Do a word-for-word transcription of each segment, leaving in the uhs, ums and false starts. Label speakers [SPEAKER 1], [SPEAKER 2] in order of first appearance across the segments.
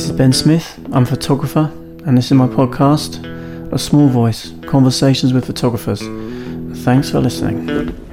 [SPEAKER 1] This is Ben Smith, I'm a photographer, and this is my podcast, A Small Voice, Conversations with Photographers. Thanks for listening.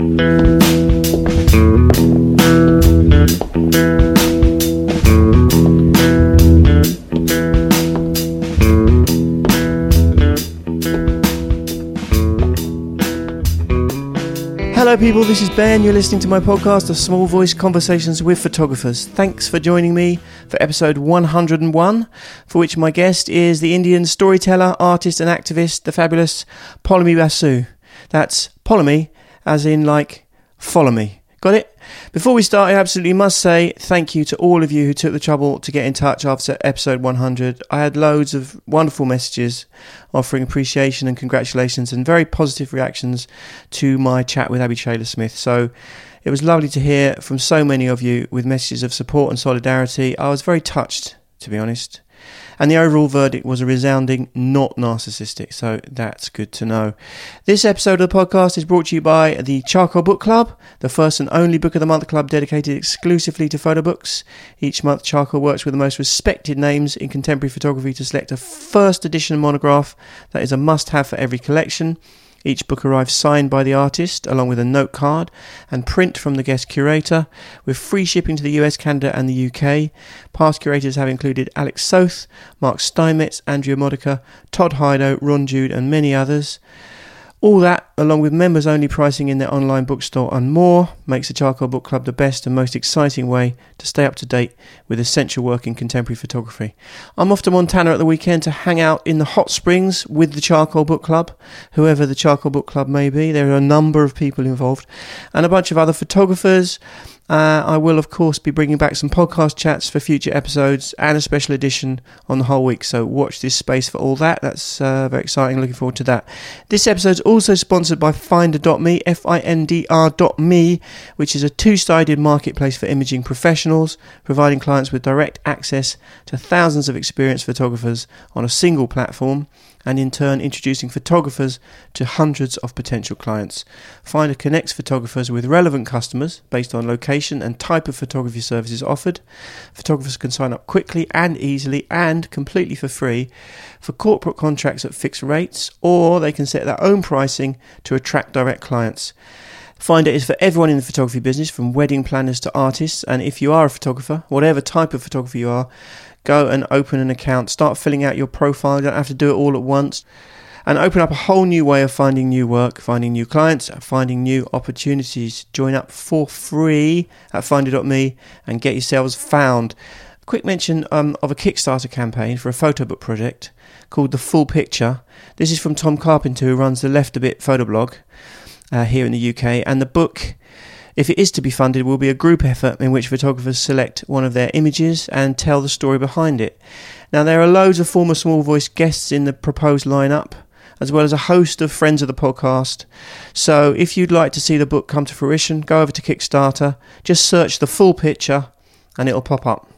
[SPEAKER 1] Hello people, this is Ben. You're listening to my podcast, A Small Voice, Conversations with Photographers. Thanks for joining me for episode one hundred and one, for which my guest is the Indian storyteller, artist and activist, the fabulous Poulomi Basu. That's Poulomi, as in like, follow me. Got it? Before we start, I absolutely must say thank you to all of you who took the trouble to get in touch after episode one hundred. I had loads of wonderful messages offering appreciation and congratulations and very positive reactions to my chat with Abby Traylor-Smith. So it was lovely to hear from so many of you with messages of support and solidarity. I was very touched, to be honest. And the overall verdict was a resounding not narcissistic, so that's good to know. This episode of the podcast is brought to you by the Charcoal Book Club, the first and only Book of the Month club dedicated exclusively to photo books. Each month, Charcoal works with the most respected names in contemporary photography to select a first edition monograph that is a must-have for every collection. Each book arrives signed by the artist, along with a note card and print from the guest curator, with free shipping to the U S, Canada and the U K. Past curators have included Alex Soth, Mark Steinmetz, Andrea Modica, Todd Hydo, Ron Jude and many others. All that, along with members-only pricing in their online bookstore and more, makes the Charcoal Book Club the best and most exciting way to stay up to date with essential work in contemporary photography. I'm off to Montana at the weekend to hang out in the hot springs with the Charcoal Book Club, whoever the Charcoal Book Club may be. There are a number of people involved and a bunch of other photographers. Uh, I will, of course, be bringing back some podcast chats for future episodes and a special edition on the whole week, so watch this space for all that. That's uh, very exciting, looking forward to that. This episode is also sponsored by Finder dot me, F I N D R dot me, which is a two-sided marketplace for imaging professionals, providing clients with direct access to thousands of experienced photographers on a single platform, and in turn introducing photographers to hundreds of potential clients. Finder connects photographers with relevant customers based on location and type of photography services offered. Photographers can sign up quickly and easily and completely for free for corporate contracts at fixed rates, or they can set their own pricing to attract direct clients. Finder is for everyone in the photography business, from wedding planners to artists, and if you are a photographer, whatever type of photographer you are, go and open an account, start filling out your profile. You don't have to do it all at once, and open up a whole new way of finding new work, finding new clients, finding new opportunities. Join up for free at Finder dot me and get yourselves found. A quick mention um, of a Kickstarter campaign for a photo book project called The Full Picture. This is from Tom Carpenter, who runs the Left a Bit photo blog uh, here in the U K, and the book, if it is to be funded, will be a group effort in which photographers select one of their images and tell the story behind it. Now, there are loads of former Small Voice guests in the proposed lineup, as well as a host of friends of the podcast. So if you'd like to see the book come to fruition, go over to Kickstarter, just search The Full Picture and it'll pop up.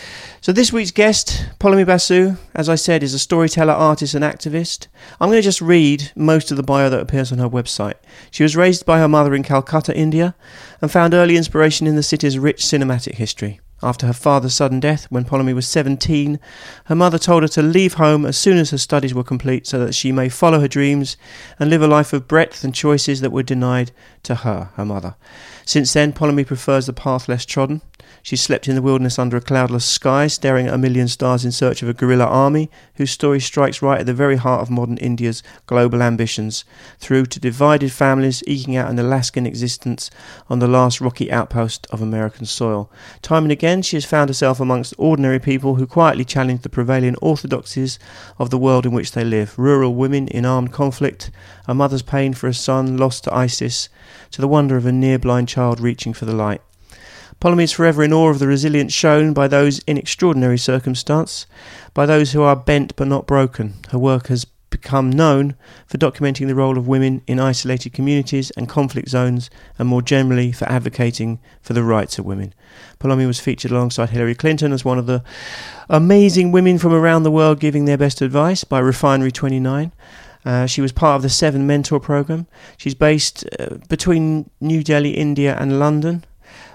[SPEAKER 1] So this week's guest, Poulomi Basu, as I said, is a storyteller, artist and activist. I'm going to just read most of the bio that appears on her website. She was raised by her mother in Calcutta, India, and found early inspiration in the city's rich cinematic history. After her father's sudden death, when Poulomi was seventeen, her mother told her to leave home as soon as her studies were complete so that she may follow her dreams and live a life of breadth and choices that were denied to her, her mother. Since then, Poulomi prefers the path less trodden. She slept in the wilderness under a cloudless sky, staring at a million stars in search of a guerrilla army whose story strikes right at the very heart of modern India's global ambitions, through to divided families eking out an Alaskan existence on the last rocky outpost of American soil. Time and again, she has found herself amongst ordinary people who quietly challenge the prevailing orthodoxies of the world in which they live. Rural women in armed conflict, a mother's pain for a son lost to ISIS, to the wonder of a near-blind child reaching for the light. Poulomi is forever in awe of the resilience shown by those in extraordinary circumstance, by those who are bent but not broken. Her work has become known for documenting the role of women in isolated communities and conflict zones, and more generally for advocating for the rights of women. Poulomi was featured alongside Hillary Clinton as one of the amazing women from around the world giving their best advice by Refinery twenty-nine. Uh, she was part of the Seven Mentor program. She's based uh, between New Delhi, India and London.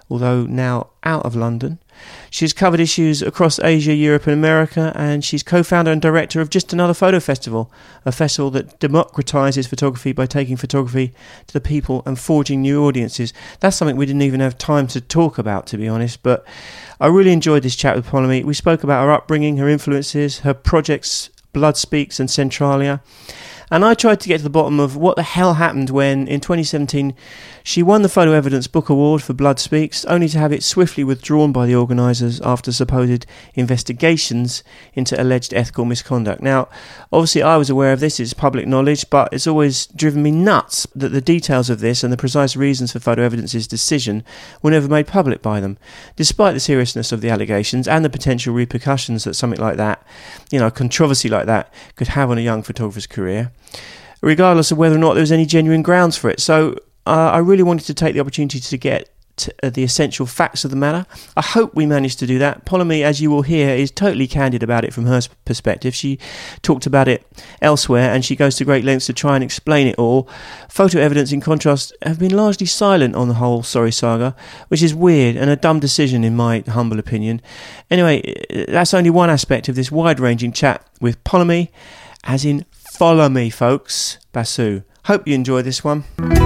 [SPEAKER 1] although now out of London. She's covered issues across Asia, Europe and America, and she's co-founder and director of Just Another Photo Festival, a festival that democratises photography by taking photography to the people and forging new audiences. That's something we didn't even have time to talk about, to be honest, but I really enjoyed this chat with Polomie. We spoke about her upbringing, her influences, her projects, Blood Speaks and Centralia. And I tried to get to the bottom of what the hell happened when, in twenty seventeen, she won the Photo Evidence Book Award for Blood Speaks, only to have it swiftly withdrawn by the organisers after supposed investigations into alleged ethical misconduct. Now, obviously I was aware of this, it's public knowledge, but it's always driven me nuts that the details of this and the precise reasons for Photo Evidence's decision were never made public by them, despite the seriousness of the allegations and the potential repercussions that something like that, you know, controversy like that, could have on a young photographer's career, regardless of whether or not there was any genuine grounds for it. So uh, I really wanted to take the opportunity to get to, uh, the essential facts of the matter. I hope we managed to do that. Polomie, as you will hear, is totally candid about it from her perspective. She talked about it elsewhere, and she goes to great lengths to try and explain it all. Photo Evidence, in contrast, have been largely silent on the whole sorry saga, which is weird and a dumb decision in my humble opinion. Anyway, that's only one aspect of this wide-ranging chat with Polomie, as in follow me, folks. Basu. Hope you enjoy this one.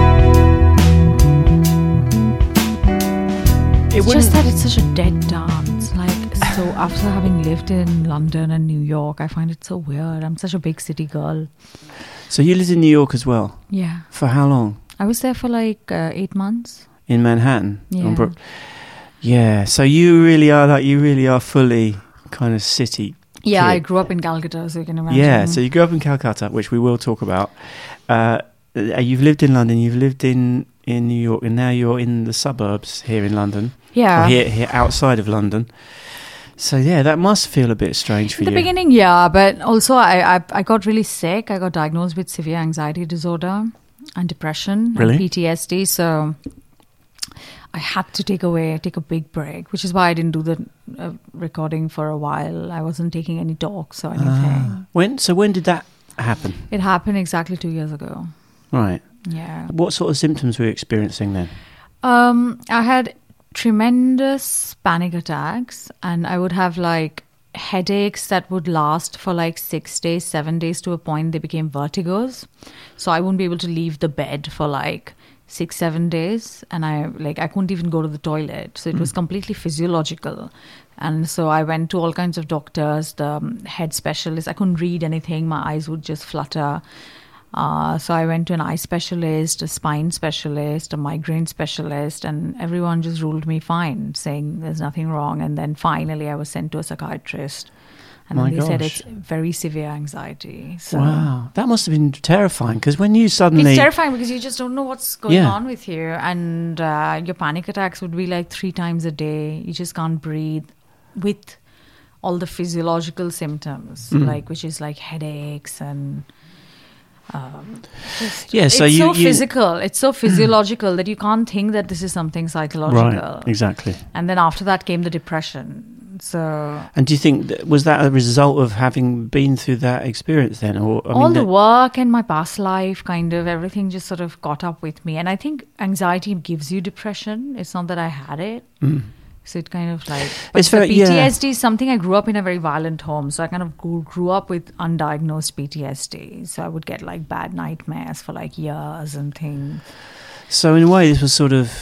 [SPEAKER 2] It's just that it's such a dead dance. Like, so after having lived in London and New York, I find it so weird. I'm such a big city girl.
[SPEAKER 1] So you lived in New York as well?
[SPEAKER 2] Yeah.
[SPEAKER 1] For how long?
[SPEAKER 2] I was there for like uh, eight months.
[SPEAKER 1] In Manhattan?
[SPEAKER 2] Yeah.
[SPEAKER 1] Brook- yeah. So you really are like, you really are fully kind of city.
[SPEAKER 2] Yeah,
[SPEAKER 1] kid.
[SPEAKER 2] I grew up in Calcutta, so you can imagine.
[SPEAKER 1] Yeah, so you grew up in Calcutta, which we will talk about. Uh, you've lived in London, you've lived in, in New York, and now you're in the suburbs here in London.
[SPEAKER 2] Yeah.
[SPEAKER 1] Or here, here outside of London. So yeah, that must feel a bit strange for
[SPEAKER 2] you. In the
[SPEAKER 1] you.
[SPEAKER 2] beginning, yeah, but also I, I I got really sick. I got diagnosed with severe anxiety disorder and depression
[SPEAKER 1] really?
[SPEAKER 2] and P T S D. So I had to take away, take a big break, which is why I didn't do the uh, recording for a while. I wasn't taking any talks or anything.
[SPEAKER 1] Ah. When? So when did that happen?
[SPEAKER 2] It happened exactly two years ago.
[SPEAKER 1] Right.
[SPEAKER 2] Yeah.
[SPEAKER 1] What sort of symptoms were you experiencing then?
[SPEAKER 2] Um, I had tremendous panic attacks, and I would have like headaches that would last for like six days, seven days to a point they became vertigos. So I wouldn't be able to leave the bed for like six, seven days, and I like I couldn't even go to the toilet. So it was completely physiological. And so I went to all kinds of doctors, the um, head specialist. I couldn't read anything. My eyes would just flutter. Uh, so I went to an eye specialist, a spine specialist, a migraine specialist, and everyone just ruled me fine, saying there's nothing wrong. And then finally I was sent to a psychiatrist. And
[SPEAKER 1] My
[SPEAKER 2] then they
[SPEAKER 1] gosh.
[SPEAKER 2] said it's very severe anxiety. So
[SPEAKER 1] wow, that must have been terrifying, because when you suddenly...
[SPEAKER 2] It's terrifying because you just don't know what's going
[SPEAKER 1] Yeah.
[SPEAKER 2] on with you. And uh, your panic attacks would be like three times a day. You just can't breathe with all the physiological symptoms,
[SPEAKER 1] Mm.
[SPEAKER 2] like which is like headaches and... Um, just,
[SPEAKER 1] Yeah, so
[SPEAKER 2] it's
[SPEAKER 1] you-
[SPEAKER 2] so
[SPEAKER 1] you-
[SPEAKER 2] physical. It's so physiological that you can't think that this is something psychological.
[SPEAKER 1] Right, exactly.
[SPEAKER 2] And then after that came the depression. So
[SPEAKER 1] And do you think, that, was that a result of having been through that experience then? Or I
[SPEAKER 2] all
[SPEAKER 1] mean,
[SPEAKER 2] the
[SPEAKER 1] that-
[SPEAKER 2] work and my past life, kind of everything just sort of caught up with me. And I think anxiety gives you depression. It's not that I had it.
[SPEAKER 1] Mm.
[SPEAKER 2] So it kind of like, but
[SPEAKER 1] It's
[SPEAKER 2] the
[SPEAKER 1] very-
[SPEAKER 2] P T S D
[SPEAKER 1] yeah.
[SPEAKER 2] is something. I grew up in a very violent home, so I kind of grew, grew up with undiagnosed P T S D. So I would get like bad nightmares for like years and things.
[SPEAKER 1] So in a way, this was sort of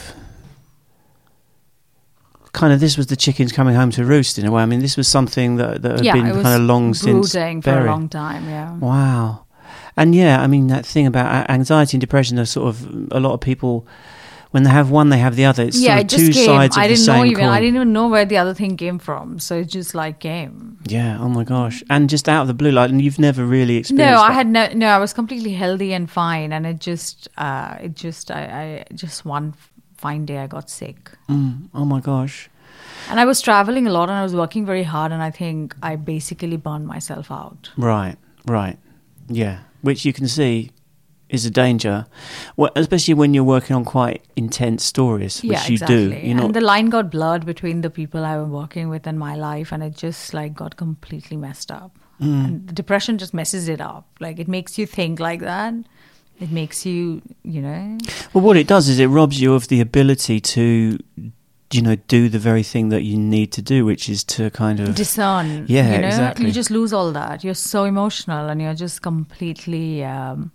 [SPEAKER 1] kind of this was the chickens coming home to roost in a way. I mean, this was something that that had
[SPEAKER 2] Yeah,
[SPEAKER 1] been
[SPEAKER 2] it was
[SPEAKER 1] kind of long since
[SPEAKER 2] brooding for
[SPEAKER 1] buried.
[SPEAKER 2] a long time. Yeah.
[SPEAKER 1] Wow. And yeah, I mean that thing about a- anxiety and depression are sort of a lot of people. When they have one, they have the other. It's
[SPEAKER 2] yeah,
[SPEAKER 1] sort of
[SPEAKER 2] it just
[SPEAKER 1] two
[SPEAKER 2] came.
[SPEAKER 1] sides of
[SPEAKER 2] I
[SPEAKER 1] the
[SPEAKER 2] didn't
[SPEAKER 1] same
[SPEAKER 2] know even.
[SPEAKER 1] coin.
[SPEAKER 2] I didn't even know where the other thing came from. So it just like came.
[SPEAKER 1] Yeah. Oh my gosh. And just out of the blue, like, and you've never really experienced.
[SPEAKER 2] No, I
[SPEAKER 1] that.
[SPEAKER 2] had no. No, I was completely healthy and fine, and it just, uh, it just, I, I just one fine day I got sick,
[SPEAKER 1] Mm, oh my gosh.
[SPEAKER 2] and I was traveling a lot, and I was working very hard, and I think I basically burned myself out.
[SPEAKER 1] Right. Right. Yeah. Which you can see is a danger, well, especially when you're working on quite intense stories, which
[SPEAKER 2] yeah,
[SPEAKER 1] you
[SPEAKER 2] exactly.
[SPEAKER 1] do. You know.
[SPEAKER 2] And the line got blurred between the people I was working with and my life, and it just like got completely messed up.
[SPEAKER 1] Mm.
[SPEAKER 2] And the depression just messes it up. Like it makes you think like that. It makes you, you know.
[SPEAKER 1] Well, what it does is it robs you of the ability to you know, do the very thing that you need to do, which is to kind of
[SPEAKER 2] discern.
[SPEAKER 1] Yeah,
[SPEAKER 2] you know?
[SPEAKER 1] exactly.
[SPEAKER 2] You just lose all that. You're so emotional, and you're just completely. Um,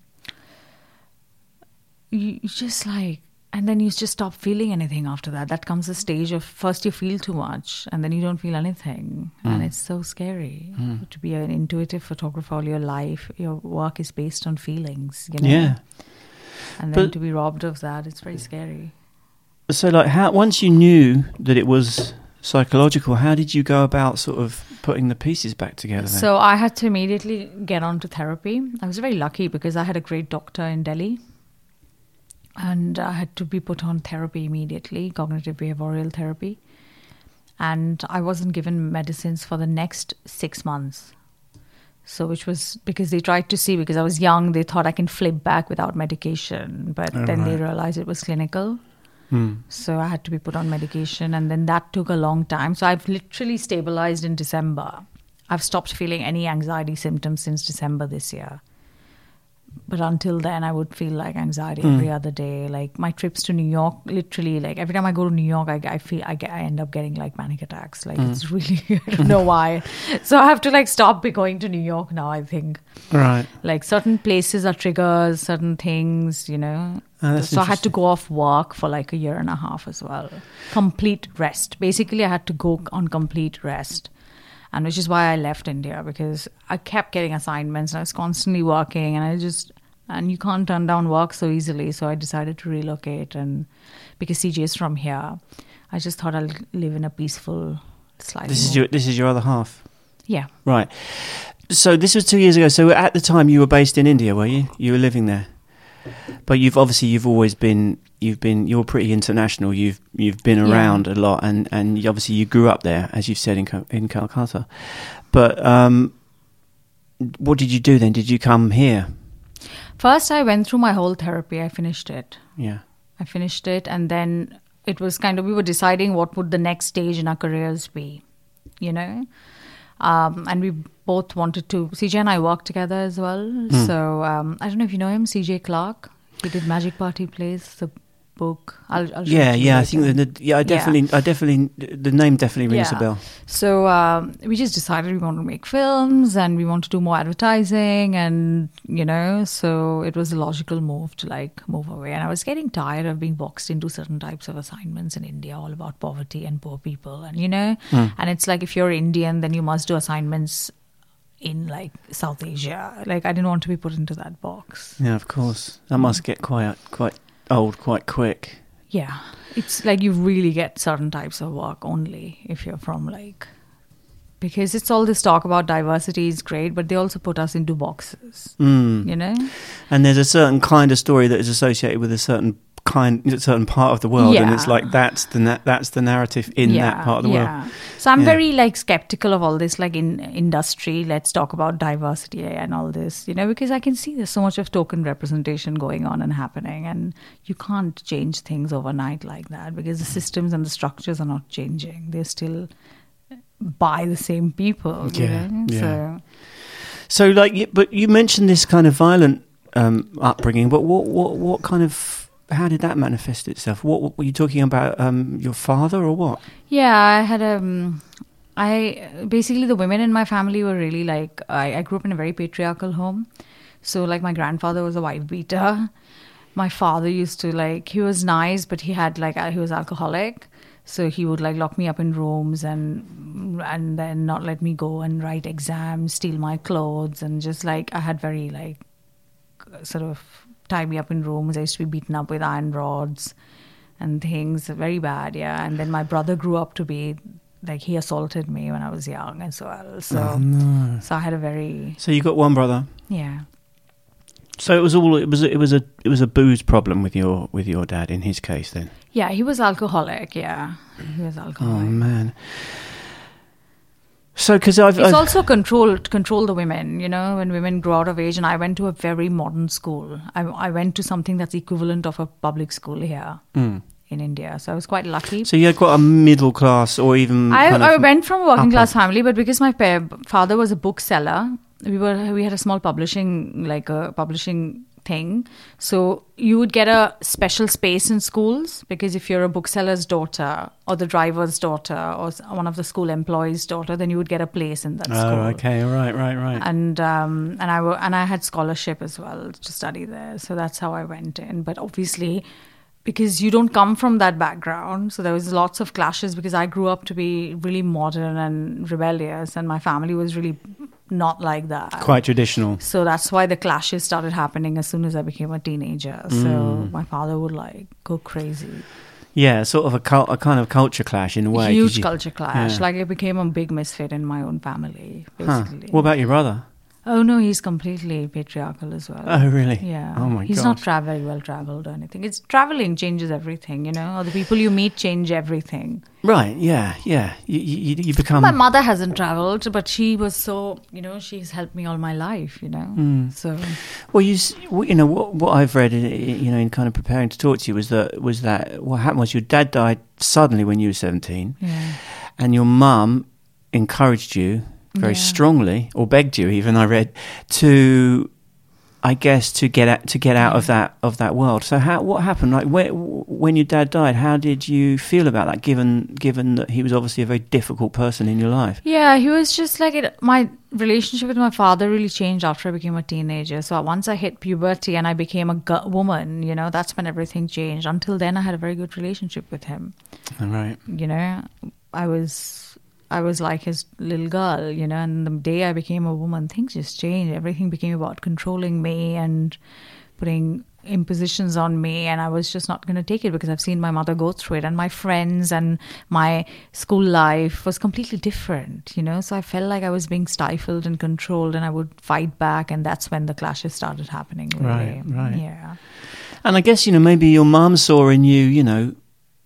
[SPEAKER 2] you, you just like, and then you just stop feeling anything after that. That comes a stage of first you feel too much, and then you don't feel anything, mm. and it's so scary mm. to be an intuitive photographer all your life. Your work is based on feelings, you know.
[SPEAKER 1] Yeah.
[SPEAKER 2] And then
[SPEAKER 1] but,
[SPEAKER 2] to be robbed of that, it's very scary.
[SPEAKER 1] So, like, how once you knew that it was psychological, how did you go about sort of putting the pieces back together then?
[SPEAKER 2] So I had to immediately get onto therapy. I was very lucky because I had a great doctor in Delhi, and I had to be put on therapy immediately, cognitive behavioral therapy. And I wasn't given medicines for the next six months. So which was because they tried to see, because I was young, they thought I can flip back without medication. But oh, then right. they realized it was clinical. Mm. So I had to be put on medication, and then that took a long time. So I've literally stabilized in December. I've stopped feeling any anxiety symptoms since December this year. But until then, I would feel like anxiety mm. every other day. Like my trips to New York, literally, like every time I go to New York, I, I feel I, get, I end up getting like panic attacks. Like mm. it's really, I don't know why. So I have to like stop be going to New York now, I think.
[SPEAKER 1] Right.
[SPEAKER 2] Like certain places are triggers, certain things, you know.
[SPEAKER 1] Oh,
[SPEAKER 2] so I had to go off work for like a year and a half as well. Complete rest. Basically, I had to go on complete rest. And which is why I left India, because I kept getting assignments and I was constantly working, and I just, and you can't turn down work so easily. So I decided to relocate, and because C J is from here, I just thought I'll live in a peaceful, slightly
[SPEAKER 1] This is
[SPEAKER 2] more.
[SPEAKER 1] your this is your other half?
[SPEAKER 2] Yeah.
[SPEAKER 1] Right. So this was two years ago. So at the time you were based in India, were you? You were living there? But you've obviously you've always been you've been you're pretty international. You've you've been around yeah. a lot, and and you, obviously you grew up there, as you've said, in in Calcutta. But um, what did you do then? Did you come here?
[SPEAKER 2] First, I went through my whole therapy. I finished it.
[SPEAKER 1] Yeah,
[SPEAKER 2] I finished it, and then it was kind of we were deciding what would the next stage in our careers be, you know. Um, and we both wanted to. C J and I worked together as well. Mm. So um, I don't know if you know him, C J Clarke. He did Magic Party Plays, the book. I'll, I'll show
[SPEAKER 1] yeah,
[SPEAKER 2] it to you
[SPEAKER 1] yeah.
[SPEAKER 2] later.
[SPEAKER 1] I think the, the yeah, I definitely, yeah. I definitely, the name definitely rings
[SPEAKER 2] yeah.
[SPEAKER 1] a bell.
[SPEAKER 2] So um, we just decided we want to make films and we want to do more advertising, and you know, so it was a logical move to like move away. And I was getting tired of being boxed into certain types of assignments in India, all about poverty and poor people, and you know, mm. and it's like if you're Indian, then you must do assignments in like South Asia. Like I didn't want to be put into that box.
[SPEAKER 1] Yeah, of course. That must get quite quite old quite quick.
[SPEAKER 2] Yeah. It's like you really get certain types of work only if you're from like, because it's all this talk about diversity is great, but they also put us into boxes, mm. you know?
[SPEAKER 1] And there's a certain kind of story that is associated with a certain kind, a certain part of the world,
[SPEAKER 2] yeah.
[SPEAKER 1] and it's like that's the na- that's the narrative in
[SPEAKER 2] yeah,
[SPEAKER 1] that part of the
[SPEAKER 2] yeah.
[SPEAKER 1] world.
[SPEAKER 2] So I'm
[SPEAKER 1] yeah.
[SPEAKER 2] very like skeptical of all this, like in industry, let's talk about diversity and all this, you know, because I can see there's so much of token representation going on and happening, and you can't change things overnight like that because the systems and the structures are not changing. They're still by the same people.
[SPEAKER 1] Yeah,
[SPEAKER 2] you know?
[SPEAKER 1] yeah.
[SPEAKER 2] So,
[SPEAKER 1] so like, but you mentioned this kind of violent um, upbringing, but what what what kind of how did that manifest itself? What, what were you talking about? Um, your father or what?
[SPEAKER 2] Yeah, I had a. Um, I basically the women in my family were really like I, I grew up in a very patriarchal home, so like my grandfather was a wife beater. My father used to like he was nice, but he had like he was alcoholic, so he would like lock me up in rooms and and then not let me go and write exams, steal my clothes, and just like I had very like sort of. Tie me up in rooms. I used to be beaten up with iron rods and things. Very bad, yeah. And then my brother grew up to be like he assaulted me when I was young as well. So,
[SPEAKER 1] oh, no.
[SPEAKER 2] so I had a very.
[SPEAKER 1] So you got one brother.
[SPEAKER 2] Yeah.
[SPEAKER 1] So it was all. It was. It was a. It was a booze problem with your with your dad in his case then.
[SPEAKER 2] Yeah, he was alcoholic. Yeah, he was alcoholic.
[SPEAKER 1] Oh man. So, because I've,
[SPEAKER 2] it's
[SPEAKER 1] I've
[SPEAKER 2] also controlled control the women, you know, when women grow out of age. And I went to a very modern school. I, I went to something that's equivalent of a public school here mm. in India. So I was quite lucky.
[SPEAKER 1] So you had quite a middle class, or even.
[SPEAKER 2] I,
[SPEAKER 1] kind
[SPEAKER 2] I
[SPEAKER 1] of
[SPEAKER 2] went from a working
[SPEAKER 1] upper.
[SPEAKER 2] class family, but because my pa- father was a bookseller, we were we had a small publishing like a publishing thing. So you would get a special space in schools because if you're a bookseller's daughter or the driver's daughter or one of the school employees' daughter, then you would get a place in that
[SPEAKER 1] oh,
[SPEAKER 2] school.
[SPEAKER 1] Oh, okay, right, right, right.
[SPEAKER 2] And um, and I w- and I had scholarship as well to study there, so that's how I went in. But obviously, because you don't come from that background, so there was lots of clashes because I grew up to be really modern and rebellious, and my family was really not like that.
[SPEAKER 1] Quite traditional.
[SPEAKER 2] So that's why the clashes started happening as soon as I became a teenager. So
[SPEAKER 1] Mm.
[SPEAKER 2] my father would like go crazy.
[SPEAKER 1] Yeah, sort of a, cult, a kind of culture clash in a way. 'cause
[SPEAKER 2] Huge
[SPEAKER 1] you-
[SPEAKER 2] culture clash.
[SPEAKER 1] yeah.
[SPEAKER 2] Like I became a big misfit in my own family,
[SPEAKER 1] Huh.
[SPEAKER 2] basically.
[SPEAKER 1] What about your brother?
[SPEAKER 2] Oh no, he's completely patriarchal as well.
[SPEAKER 1] Oh, really?
[SPEAKER 2] Yeah.
[SPEAKER 1] Oh, my
[SPEAKER 2] He's
[SPEAKER 1] gosh.
[SPEAKER 2] not tra- very well traveled or anything. It's traveling changes everything, you know, or the people you meet change everything.
[SPEAKER 1] Right, yeah, yeah. You, you, you become...
[SPEAKER 2] My mother hasn't traveled, but she was so, you know, she's helped me all my life, you know.
[SPEAKER 1] Mm.
[SPEAKER 2] So,
[SPEAKER 1] Well, you s- well, you know what what I've read, in, you know, in kind of preparing to talk to you was that was that what happened was your dad died suddenly when you were seventeen,
[SPEAKER 2] yeah.
[SPEAKER 1] and your mum encouraged you very
[SPEAKER 2] Yeah.
[SPEAKER 1] strongly, or begged you even. I read to, I guess, to get out to get out of that of that world. So how what happened? Like where, when your dad died, how did you feel about that? Given given that he was obviously a very difficult person in your life.
[SPEAKER 2] Yeah, he was just like it. My relationship with my father really changed after I became a teenager. So once I hit puberty and I became a gu- woman, you know, that's when everything changed. Until then, I had a very good relationship with him.
[SPEAKER 1] All right.
[SPEAKER 2] You know, I was I was like his little girl, you know, and the day I became a woman, things just changed. Everything became about controlling me and putting impositions on me, and I was just not going to take it because I've seen my mother go through it, and my friends and my school life was completely different, you know. So I felt like I was being stifled and controlled, and I would fight back, and that's when the clashes started happening. Really.
[SPEAKER 1] Right, right.
[SPEAKER 2] Yeah.
[SPEAKER 1] And I guess, you know, maybe your mum saw in you, you know,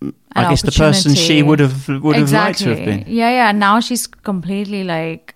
[SPEAKER 1] I
[SPEAKER 2] An
[SPEAKER 1] guess the person she
[SPEAKER 2] opportunity.
[SPEAKER 1] would have would have liked to have
[SPEAKER 2] Exactly.
[SPEAKER 1] been.
[SPEAKER 2] Yeah, yeah. Now she's completely like,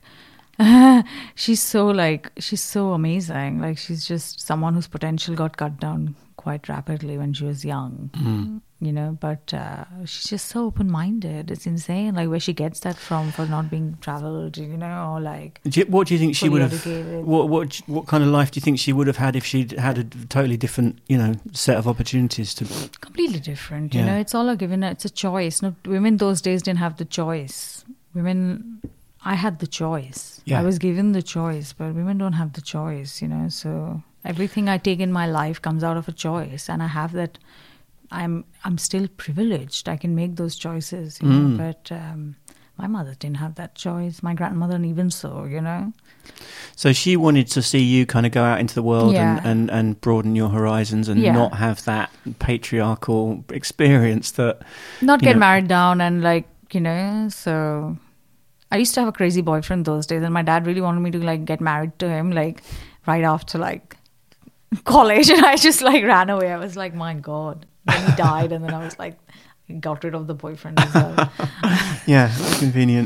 [SPEAKER 2] she's so like, she's so amazing. Like she's just someone whose potential got cut down quite rapidly when she was young.
[SPEAKER 1] Mm.
[SPEAKER 2] You know, but uh, she's just so open-minded. It's insane, like where she gets that from for not being traveled. You know, or like.
[SPEAKER 1] Do you, what do you think she
[SPEAKER 2] fully
[SPEAKER 1] would have?
[SPEAKER 2] educated.
[SPEAKER 1] What what what kind of life do you think she would have had if she'd had a totally different, you know, set of opportunities to?
[SPEAKER 2] Completely different. You
[SPEAKER 1] Yeah.
[SPEAKER 2] know, it's all a given. It's a choice. No, women those days didn't have the choice. Women, I had the choice.
[SPEAKER 1] Yeah.
[SPEAKER 2] I was given the choice, but women don't have the choice. You know, so everything I take in my life comes out of a choice, and I have that. I'm I'm still privileged. I can make those choices. You
[SPEAKER 1] Mm.
[SPEAKER 2] know, but um, my mother didn't have that choice. My grandmother, even so. You know.
[SPEAKER 1] So she wanted to see you kind of go out into the world
[SPEAKER 2] Yeah.
[SPEAKER 1] and, and, and broaden your horizons and
[SPEAKER 2] Yeah.
[SPEAKER 1] not have that patriarchal experience that.
[SPEAKER 2] Not
[SPEAKER 1] you
[SPEAKER 2] get
[SPEAKER 1] know-
[SPEAKER 2] married down and like, you know, so I used to have a crazy boyfriend those days, and my dad really wanted me to like get married to him like right after like college, and I just like ran away. I was like, my God. Then he died, and then I was like, got rid of the boyfriend as well.
[SPEAKER 1] Yeah, that's convenient.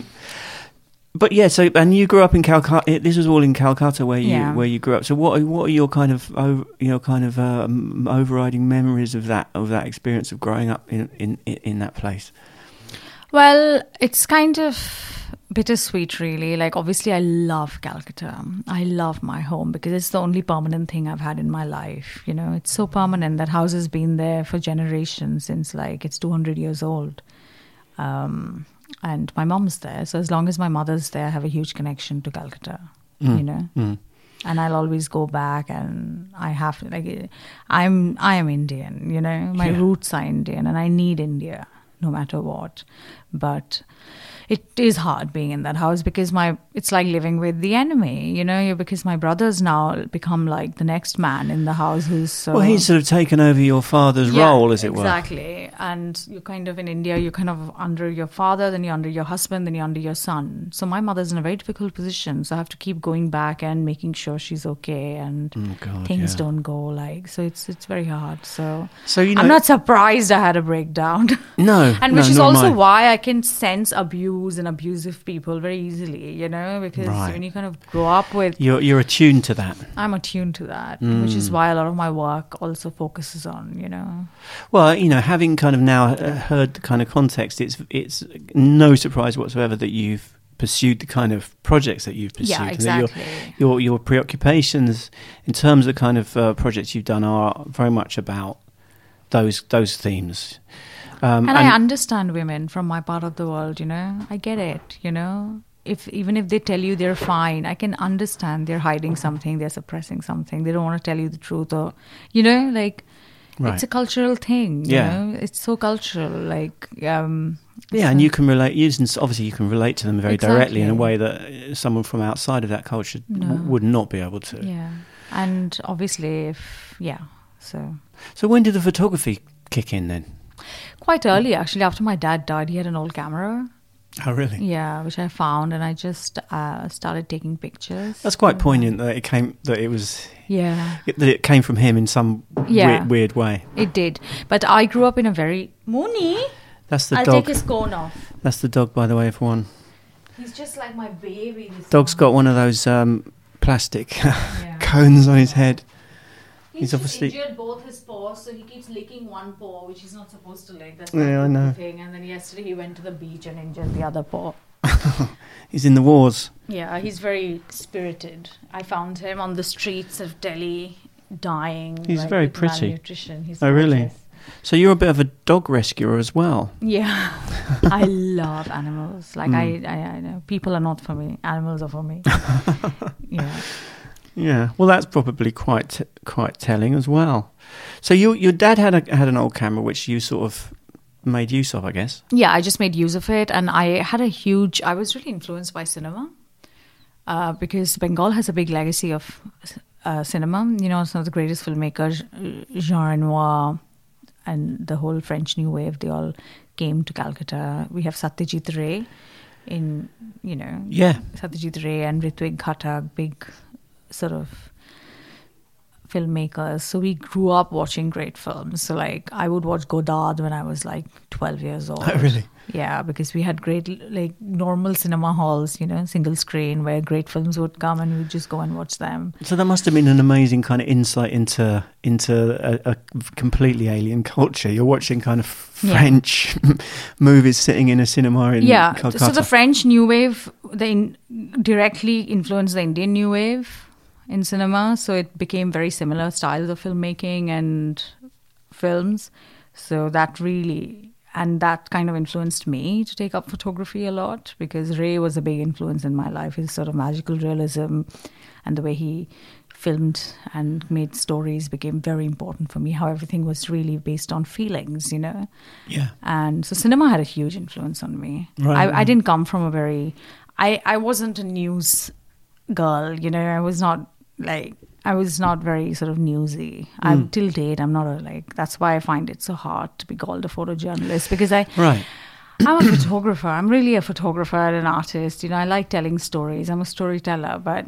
[SPEAKER 1] But yeah, so and you grew up in Calcutta. This was all in Calcutta, where you
[SPEAKER 2] Yeah.
[SPEAKER 1] where you grew up. So what are- what are your kind of o- you know kind of um, overriding memories of that of that experience of growing up in in in that place?
[SPEAKER 2] Well, it's kind of bittersweet, really. Like, obviously, I love Calcutta. I love my home because it's the only permanent thing I've had in my life. You know, it's so permanent. That house has been there for generations, since like it's two hundred years old. Um, and my mom's there. So as long as my mother's there, I have a huge connection to Calcutta,
[SPEAKER 1] Mm.
[SPEAKER 2] you know.
[SPEAKER 1] Mm.
[SPEAKER 2] And I'll always go back, and I have to, like, I'm, I am Indian, you know, my
[SPEAKER 1] Yeah.
[SPEAKER 2] roots are Indian, and I need India no matter what. But it is hard being in that house because my, it's like living with the enemy, you know, because my brother's now become like the next man in the house who's so.
[SPEAKER 1] Well, he's sort of taken over your father's
[SPEAKER 2] Yeah,
[SPEAKER 1] role, as it were.
[SPEAKER 2] Exactly. And you kind of in India, you're kind of under your father, then you're under your husband, then you're under your son. So my mother's in a very difficult position. So I have to keep going back and making sure she's okay, and
[SPEAKER 1] Oh, God,
[SPEAKER 2] things
[SPEAKER 1] yeah.
[SPEAKER 2] don't go like. So it's it's very hard. So
[SPEAKER 1] So you know,
[SPEAKER 2] I'm not surprised I had a breakdown.
[SPEAKER 1] no,
[SPEAKER 2] And
[SPEAKER 1] no,
[SPEAKER 2] which is
[SPEAKER 1] nor am
[SPEAKER 2] also
[SPEAKER 1] I.
[SPEAKER 2] why I can sense abuse and abusive people very easily, you know, because
[SPEAKER 1] Right.
[SPEAKER 2] when you kind of grow up with,
[SPEAKER 1] You're you're attuned to that.
[SPEAKER 2] I'm attuned to that,
[SPEAKER 1] Mm.
[SPEAKER 2] which is why a lot of my work also focuses on, you know.
[SPEAKER 1] Well, you know, having kind of now uh, heard the kind of context, it's it's no surprise whatsoever that you've pursued the kind of projects that you've pursued.
[SPEAKER 2] Yeah,
[SPEAKER 1] And that
[SPEAKER 2] exactly.
[SPEAKER 1] Your, your your preoccupations in terms of the kind of uh, projects you've done are very much about those those themes. Um,
[SPEAKER 2] and, and I understand women from my part of the world, you know. I get it, you know. If even if they tell you they're fine, I can understand they're hiding something, they're suppressing something. They don't want to tell you the truth, or, you know, like, right. It's a cultural thing, you
[SPEAKER 1] yeah.
[SPEAKER 2] know. It's so cultural, like... Um,
[SPEAKER 1] yeah,
[SPEAKER 2] so
[SPEAKER 1] and you can relate, you, obviously you can relate to them very
[SPEAKER 2] exactly.
[SPEAKER 1] directly in a way that someone from outside of that culture
[SPEAKER 2] no.
[SPEAKER 1] w- would not be able to.
[SPEAKER 2] Yeah, and obviously, if, yeah, so...
[SPEAKER 1] So when did the photography kick in then?
[SPEAKER 2] Quite early, actually. After my dad died, he had an old camera.
[SPEAKER 1] Oh, really?
[SPEAKER 2] Yeah, which I found, and I just uh, started taking pictures.
[SPEAKER 1] That's quite poignant that it came, that it was...
[SPEAKER 2] Yeah.
[SPEAKER 1] It, that it came from him in some
[SPEAKER 2] yeah.
[SPEAKER 1] weird, weird way.
[SPEAKER 2] It did. But I grew up in a very... Mooney!
[SPEAKER 1] That's the
[SPEAKER 2] I'll
[SPEAKER 1] dog.
[SPEAKER 2] take his cone off.
[SPEAKER 1] That's the dog, by the way, everyone.
[SPEAKER 2] He's just like my baby. This
[SPEAKER 1] Dog's
[SPEAKER 2] one.
[SPEAKER 1] got one of those um, plastic
[SPEAKER 2] yeah.
[SPEAKER 1] cones on his head.
[SPEAKER 2] He's,
[SPEAKER 1] He's obviously
[SPEAKER 2] injured both his paws, so he keeps licking one paw, which he's not supposed to lick. That's
[SPEAKER 1] yeah, I know.
[SPEAKER 2] Thing. And then yesterday he went to the beach and injured the other paw.
[SPEAKER 1] He's in the wars.
[SPEAKER 2] Yeah, he's very spirited. I found him on the streets of Delhi, dying.
[SPEAKER 1] He's
[SPEAKER 2] like,
[SPEAKER 1] very
[SPEAKER 2] with
[SPEAKER 1] pretty.
[SPEAKER 2] Malnutrition. He's
[SPEAKER 1] oh, really?
[SPEAKER 2] gorgeous.
[SPEAKER 1] So you're a bit of a dog rescuer as well.
[SPEAKER 2] Yeah, I love animals. Like
[SPEAKER 1] Mm.
[SPEAKER 2] I, I, I know people are not for me. Animals are for me. yeah.
[SPEAKER 1] Yeah. Well, that's probably quite t- quite telling as well. So you, your dad had a had an old camera which you sort of made use of, I guess.
[SPEAKER 2] Yeah, I just made use of it, and I had a huge. I was really influenced by cinema uh, because Bengal has a big legacy of uh, cinema. You know, some of the greatest filmmakers, Jean Renoir, and the whole French New Wave. They all came to Calcutta. We have Satyajit Ray in, you know,
[SPEAKER 1] Yeah.
[SPEAKER 2] Satyajit Ray and Ritwik Ghatak, big sort of filmmakers. So we grew up watching great films. So like I would watch Godard when I was like twelve years old.
[SPEAKER 1] Oh, really?
[SPEAKER 2] Yeah, because we had great like normal cinema halls, you know, single screen where great films would come and we'd just go and watch them.
[SPEAKER 1] So that must have been an amazing kind of insight into into a, a completely alien culture. You're watching kind of French yeah. movies sitting in a cinema in
[SPEAKER 2] yeah.
[SPEAKER 1] Calcutta.
[SPEAKER 2] So the French New Wave they in, directly influenced the Indian New Wave in cinema. So it became very similar styles of filmmaking and films. So that really... And that kind of influenced me to take up photography a lot because Ray was a big influence in my life. His sort of magical realism and the way he filmed and made stories became very important for me, how everything was really based on feelings, you know?
[SPEAKER 1] Yeah.
[SPEAKER 2] And so cinema had a huge influence on me.
[SPEAKER 1] Right,
[SPEAKER 2] I,
[SPEAKER 1] right.
[SPEAKER 2] I didn't come from a very... I, I wasn't a news girl, you know? I was not like... I was not very sort of newsy. Mm. I'm till date. I'm not a like. That's why I find it so hard to be called a photojournalist because I,
[SPEAKER 1] right.
[SPEAKER 2] I'm a photographer. I'm really a photographer and an artist. You know, I like telling stories. I'm a storyteller, but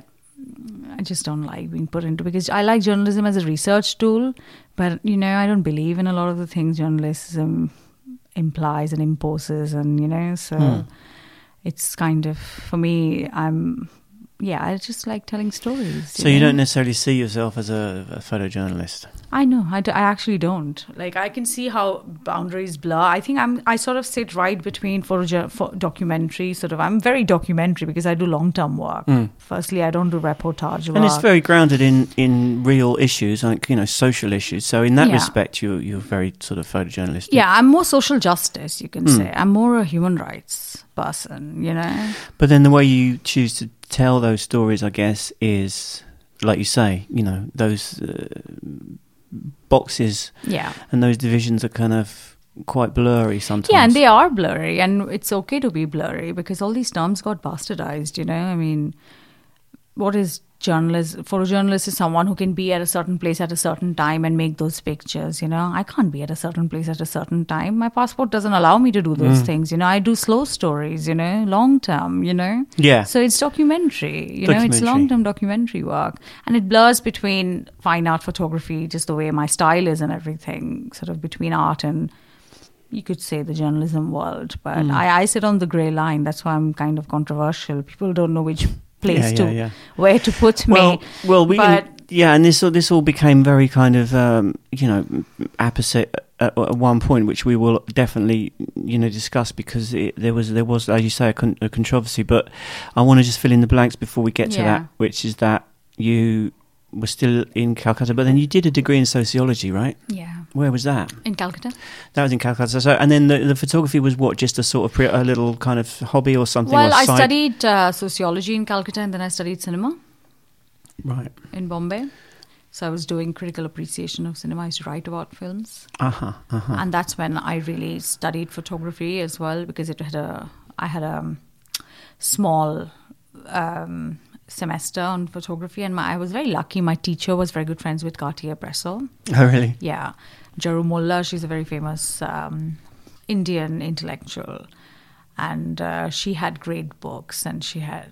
[SPEAKER 2] I just don't like being put into because I like journalism as a research tool. But you know, I don't believe in a lot of the things journalism implies and imposes, and you know, so mm. it's kind of for me. I'm. Yeah, I just like telling stories.
[SPEAKER 1] So you, you know? don't necessarily see yourself as a, a photojournalist?
[SPEAKER 2] I know. I, do, I actually don't. Like, I can see how boundaries blur. I think I'm. I sort of sit right between photo, for documentary, sort of. I'm very documentary because I do long-term work. Mm. Firstly, I don't do reportage work.
[SPEAKER 1] And it's very grounded in, in real issues, like, you know, social issues. So in that
[SPEAKER 2] yeah.
[SPEAKER 1] respect, you, you're very sort of photojournalistic.
[SPEAKER 2] Yeah, I'm more social justice, you can mm. say. I'm more a human rights person, you know?
[SPEAKER 1] But then the way you choose to tell those stories, I guess, is, like you say, you know, those uh, boxes
[SPEAKER 2] yeah.
[SPEAKER 1] and those divisions are kind of quite blurry sometimes.
[SPEAKER 2] Yeah, and they are blurry, and it's okay to be blurry because all these terms got bastardized, you know? I mean, what is journalist? Photojournalist is someone who can be at a certain place at a certain time and make those pictures, you know? I can't be at a certain place at a certain time. My passport doesn't allow me to do those mm. things, you know? I do slow stories, you know, long term, you know?
[SPEAKER 1] Yeah.
[SPEAKER 2] So it's documentary, you
[SPEAKER 1] documentary.
[SPEAKER 2] know? It's long-term documentary work. And it blurs between fine art photography, just the way my style is and everything, sort of between art and, you could say, the journalism world. But mm. I, I sit on the grey line. That's why I'm kind of controversial. People don't know which place
[SPEAKER 1] yeah, yeah,
[SPEAKER 2] to
[SPEAKER 1] yeah.
[SPEAKER 2] where to put
[SPEAKER 1] well,
[SPEAKER 2] me.
[SPEAKER 1] Well, we
[SPEAKER 2] but,
[SPEAKER 1] yeah, and this this all became very kind of um, you know apposite at, at one point, which we will definitely, you know, discuss because it, there was there was, as you say, a, con- a controversy. But I want to just fill in the blanks before we get to
[SPEAKER 2] Yeah.
[SPEAKER 1] that, which is that you were still in Calcutta, but then you did a degree in sociology, right?
[SPEAKER 2] Yeah.
[SPEAKER 1] Where was that?
[SPEAKER 2] In Calcutta.
[SPEAKER 1] That was in Calcutta. So, and then the, the photography was what? Just a sort of pre- a little kind of hobby or something?
[SPEAKER 2] Well,
[SPEAKER 1] or
[SPEAKER 2] I
[SPEAKER 1] side-
[SPEAKER 2] studied uh, sociology in Calcutta, and then I studied cinema
[SPEAKER 1] Right.
[SPEAKER 2] in Bombay. So I was doing critical appreciation of cinema. I used to write about films.
[SPEAKER 1] Uh-huh, uh-huh.
[SPEAKER 2] And that's when I really studied photography as well, because it had a I had a small um, semester on photography, and my, I was very lucky. My teacher was very good friends with Cartier-Bresson.
[SPEAKER 1] Oh, really?
[SPEAKER 2] Yeah, Jaru Mullah. She's a very famous um, Indian intellectual, and uh, she had great books, and she had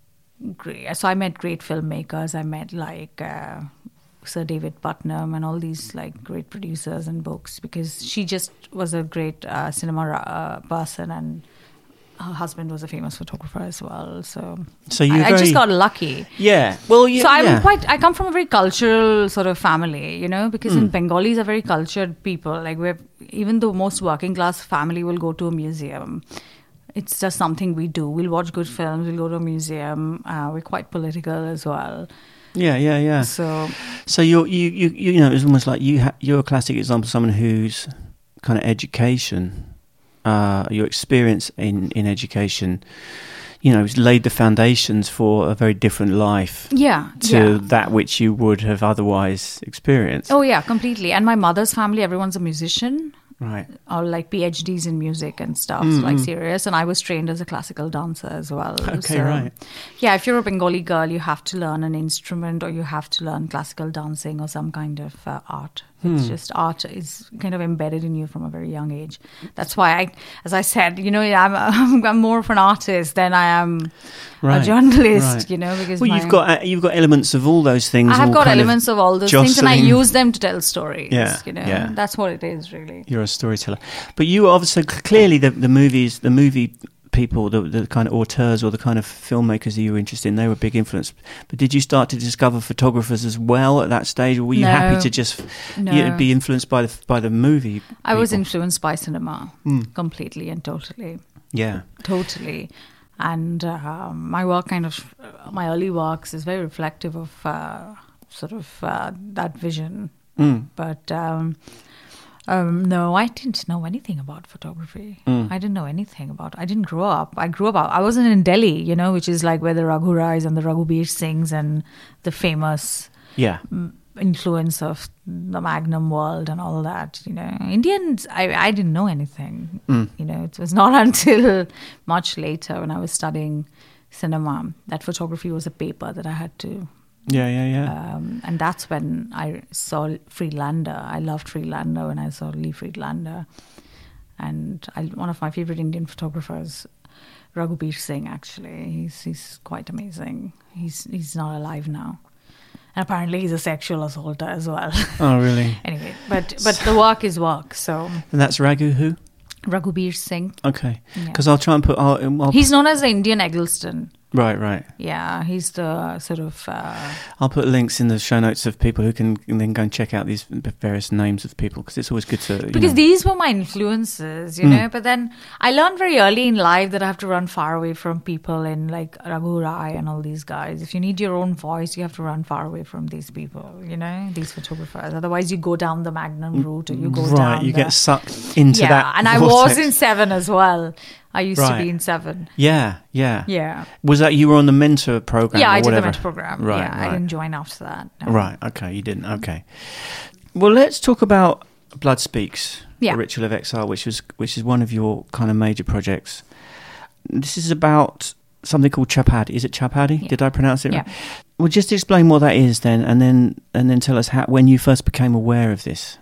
[SPEAKER 2] great. So I met great filmmakers. I met like. Uh, Sir David Putnam and all these like great producers and books, because she just was a great uh, cinema uh, person, and her husband was a famous photographer as well. So,
[SPEAKER 1] So you
[SPEAKER 2] I, I
[SPEAKER 1] very,
[SPEAKER 2] just got lucky.
[SPEAKER 1] yeah. Well, yeah.
[SPEAKER 2] So I'm
[SPEAKER 1] yeah.
[SPEAKER 2] quite. I come from a very cultural sort of family, you know, because
[SPEAKER 1] Mm.
[SPEAKER 2] in Bengalis are very cultured people. Like we're even the most working class family will go to a museum. It's just something we do. We'll watch good films. We'll go to a museum. Uh, we're quite political as well.
[SPEAKER 1] Yeah, yeah, yeah.
[SPEAKER 2] So
[SPEAKER 1] So you're, you, you, you know, it's almost like you ha- you're a classic example of someone whose kind of education, uh, your experience in, in education, you know, has laid the foundations for a very different life
[SPEAKER 2] yeah,
[SPEAKER 1] to
[SPEAKER 2] yeah.
[SPEAKER 1] that which you would have otherwise experienced.
[SPEAKER 2] Oh yeah, completely. And my mother's family, everyone's a musician,
[SPEAKER 1] Right.
[SPEAKER 2] or like PhDs in music and stuff,
[SPEAKER 1] Mm,
[SPEAKER 2] like
[SPEAKER 1] mm.
[SPEAKER 2] serious. And I was trained as a classical dancer as well.
[SPEAKER 1] Okay,
[SPEAKER 2] So,
[SPEAKER 1] right.
[SPEAKER 2] Yeah, if you're a Bengali girl, you have to learn an instrument, or you have to learn classical dancing or some kind of uh, art. It's
[SPEAKER 1] Hmm.
[SPEAKER 2] just art is kind of embedded in you from a very young age. That's why I, as I said, you know, I'm, I'm, I'm more of an artist than I am
[SPEAKER 1] Right,
[SPEAKER 2] a journalist,
[SPEAKER 1] right.
[SPEAKER 2] you know, because
[SPEAKER 1] Well,
[SPEAKER 2] my-
[SPEAKER 1] you've got uh, you've got elements of all those things.
[SPEAKER 2] I have
[SPEAKER 1] all
[SPEAKER 2] got
[SPEAKER 1] kind
[SPEAKER 2] elements of, all those things, and I
[SPEAKER 1] jostling-
[SPEAKER 2] use them to tell stories.
[SPEAKER 1] Yeah,
[SPEAKER 2] you know,
[SPEAKER 1] yeah.
[SPEAKER 2] that's what it is, really.
[SPEAKER 1] You're a storyteller, but you obviously clearly the the movies, the movie people, the the kind of auteurs or the kind of filmmakers that you were interested in, they were a big influence. But did you start to discover photographers as well at that stage, or were you
[SPEAKER 2] No.
[SPEAKER 1] happy to just
[SPEAKER 2] No.
[SPEAKER 1] you know, be influenced by the by the movie?
[SPEAKER 2] I was
[SPEAKER 1] people?
[SPEAKER 2] influenced by cinema
[SPEAKER 1] Mm.
[SPEAKER 2] completely and totally,
[SPEAKER 1] Yeah.
[SPEAKER 2] totally. And uh, my work kind of, my early works is very reflective of uh, sort of uh, that vision.
[SPEAKER 1] Mm.
[SPEAKER 2] But um, um, no, I didn't know anything about photography.
[SPEAKER 1] Mm.
[SPEAKER 2] I didn't know anything about. I didn't grow up. I grew up. I wasn't in Delhi, you know, which is like where the Raghu Rais and the Raghuveer Singhs and the famous
[SPEAKER 1] Yeah.
[SPEAKER 2] mm, influence of the Magnum world and all that. You know, Indians. I I didn't know anything.
[SPEAKER 1] Mm.
[SPEAKER 2] You know, it was not until much later when I was studying cinema that photography was a paper that I had to.
[SPEAKER 1] Yeah. Yeah. Yeah.
[SPEAKER 2] Um, and that's when I saw Friedlander. I loved Friedlander when I saw Lee Friedlander. And I, one of my favorite Indian photographers, Raghuveer Singh, actually. He's he's quite amazing. He's he's not alive now. And apparently he's a sexual assaulter as well.
[SPEAKER 1] Oh, really?
[SPEAKER 2] Anyway, but but the work is work. So
[SPEAKER 1] And that's Raghu who?
[SPEAKER 2] Raghuveer Singh.
[SPEAKER 1] Okay.
[SPEAKER 2] Yeah.
[SPEAKER 1] Because I'll try and put. I'll, I'll
[SPEAKER 2] He's known as the Indian Eggleston.
[SPEAKER 1] right. Right.
[SPEAKER 2] Yeah, he's the sort of... Uh,
[SPEAKER 1] I'll put links in the show notes of people who can and then go and check out these various names of people, because it's always good to. You
[SPEAKER 2] Because
[SPEAKER 1] know,
[SPEAKER 2] these were my influences, you
[SPEAKER 1] Mm.
[SPEAKER 2] know. But then I learned very early in life that I have to run far away from people in like Raghu Rai and all these guys. If you need your own voice, you have to run far away from these people, you know, these photographers. Otherwise, you go down the Magnum route, or you go
[SPEAKER 1] right,
[SPEAKER 2] down.
[SPEAKER 1] you
[SPEAKER 2] the,
[SPEAKER 1] get sucked into
[SPEAKER 2] yeah,
[SPEAKER 1] that.
[SPEAKER 2] and I
[SPEAKER 1] vortex.
[SPEAKER 2] was in Seven as well. I used to
[SPEAKER 1] Right.
[SPEAKER 2] be in Seven.
[SPEAKER 1] Yeah, yeah,
[SPEAKER 2] Yeah,
[SPEAKER 1] Was that you were on the mentor program?
[SPEAKER 2] yeah,
[SPEAKER 1] or
[SPEAKER 2] I did the
[SPEAKER 1] whatever?
[SPEAKER 2] mentor program.
[SPEAKER 1] Right,
[SPEAKER 2] yeah,
[SPEAKER 1] right.
[SPEAKER 2] I didn't join after that. no.
[SPEAKER 1] Right. Okay, you didn't. Okay. Well, let's talk about Blood Speaks,
[SPEAKER 2] Yeah.
[SPEAKER 1] The Ritual of Exile, which was which is one of your kind of major projects. This is about something called Chapadi. Is it Chapadi?
[SPEAKER 2] Yeah.
[SPEAKER 1] Did I pronounce it
[SPEAKER 2] Yeah.
[SPEAKER 1] right? Well, just explain what that is then, and then and then tell us how when you first became aware of this.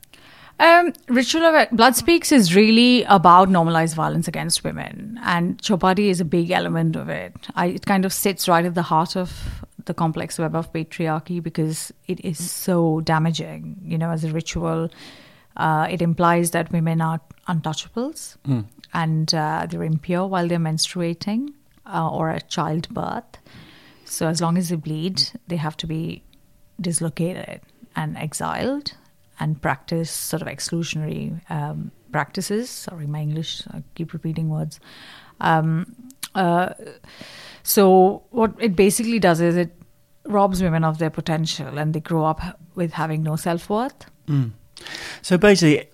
[SPEAKER 2] Um, Ritual of Blood Speaks is really about normalized violence against women, and Chapadi is a big element of it. I, it kind of sits right at the heart of the complex web of patriarchy, because it is so damaging. You know, as a ritual, uh, it implies that women are untouchables
[SPEAKER 1] Mm.
[SPEAKER 2] and uh, they're impure while they're menstruating uh, or at childbirth. So as long as they bleed, they have to be dislocated and exiled. and practice sort of exclusionary um, practices. Sorry, my English, I keep repeating words. Um, uh, so what it basically does is it robs women of their potential, and they grow up with having no self-worth.
[SPEAKER 1] Mm. So basically,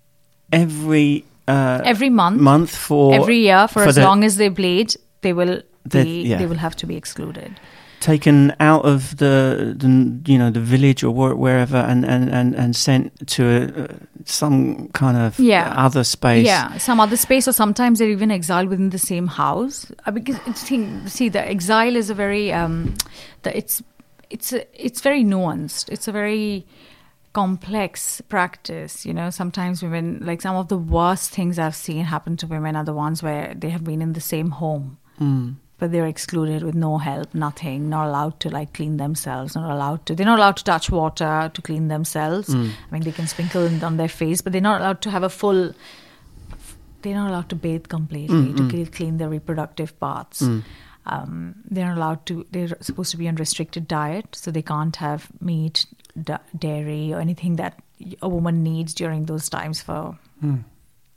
[SPEAKER 1] every uh,
[SPEAKER 2] every month,
[SPEAKER 1] month for
[SPEAKER 2] every year for,
[SPEAKER 1] for
[SPEAKER 2] as
[SPEAKER 1] the,
[SPEAKER 2] long as they bleed, they will be,
[SPEAKER 1] yeah.
[SPEAKER 2] they will have to be excluded,
[SPEAKER 1] taken out of the, the you know the village or wherever, and and and, and sent to a, some kind of
[SPEAKER 2] yeah.
[SPEAKER 1] other space.
[SPEAKER 2] Yeah, some other space, or sometimes they're even exiled within the same house. Uh, because it's, see, the exile is a very um, the, it's it's a, it's very nuanced. It's a very complex practice, you know. Sometimes women, like some of the worst things I've seen happen to women are the ones where they have been in the same home,
[SPEAKER 1] mm.
[SPEAKER 2] but they're excluded with no help, nothing, not allowed to like clean themselves, not allowed to, they're not allowed to touch water to clean themselves.
[SPEAKER 1] Mm.
[SPEAKER 2] I mean, they can sprinkle it on their face, but they're not allowed to have a full, they're not allowed to bathe completely,
[SPEAKER 1] mm,
[SPEAKER 2] to
[SPEAKER 1] mm.
[SPEAKER 2] clean their reproductive parts.
[SPEAKER 1] Mm.
[SPEAKER 2] Um, they're not allowed to, they're supposed to be on restricted diet, so they can't have meat, da- dairy, or anything that a woman needs during those times for
[SPEAKER 1] mm.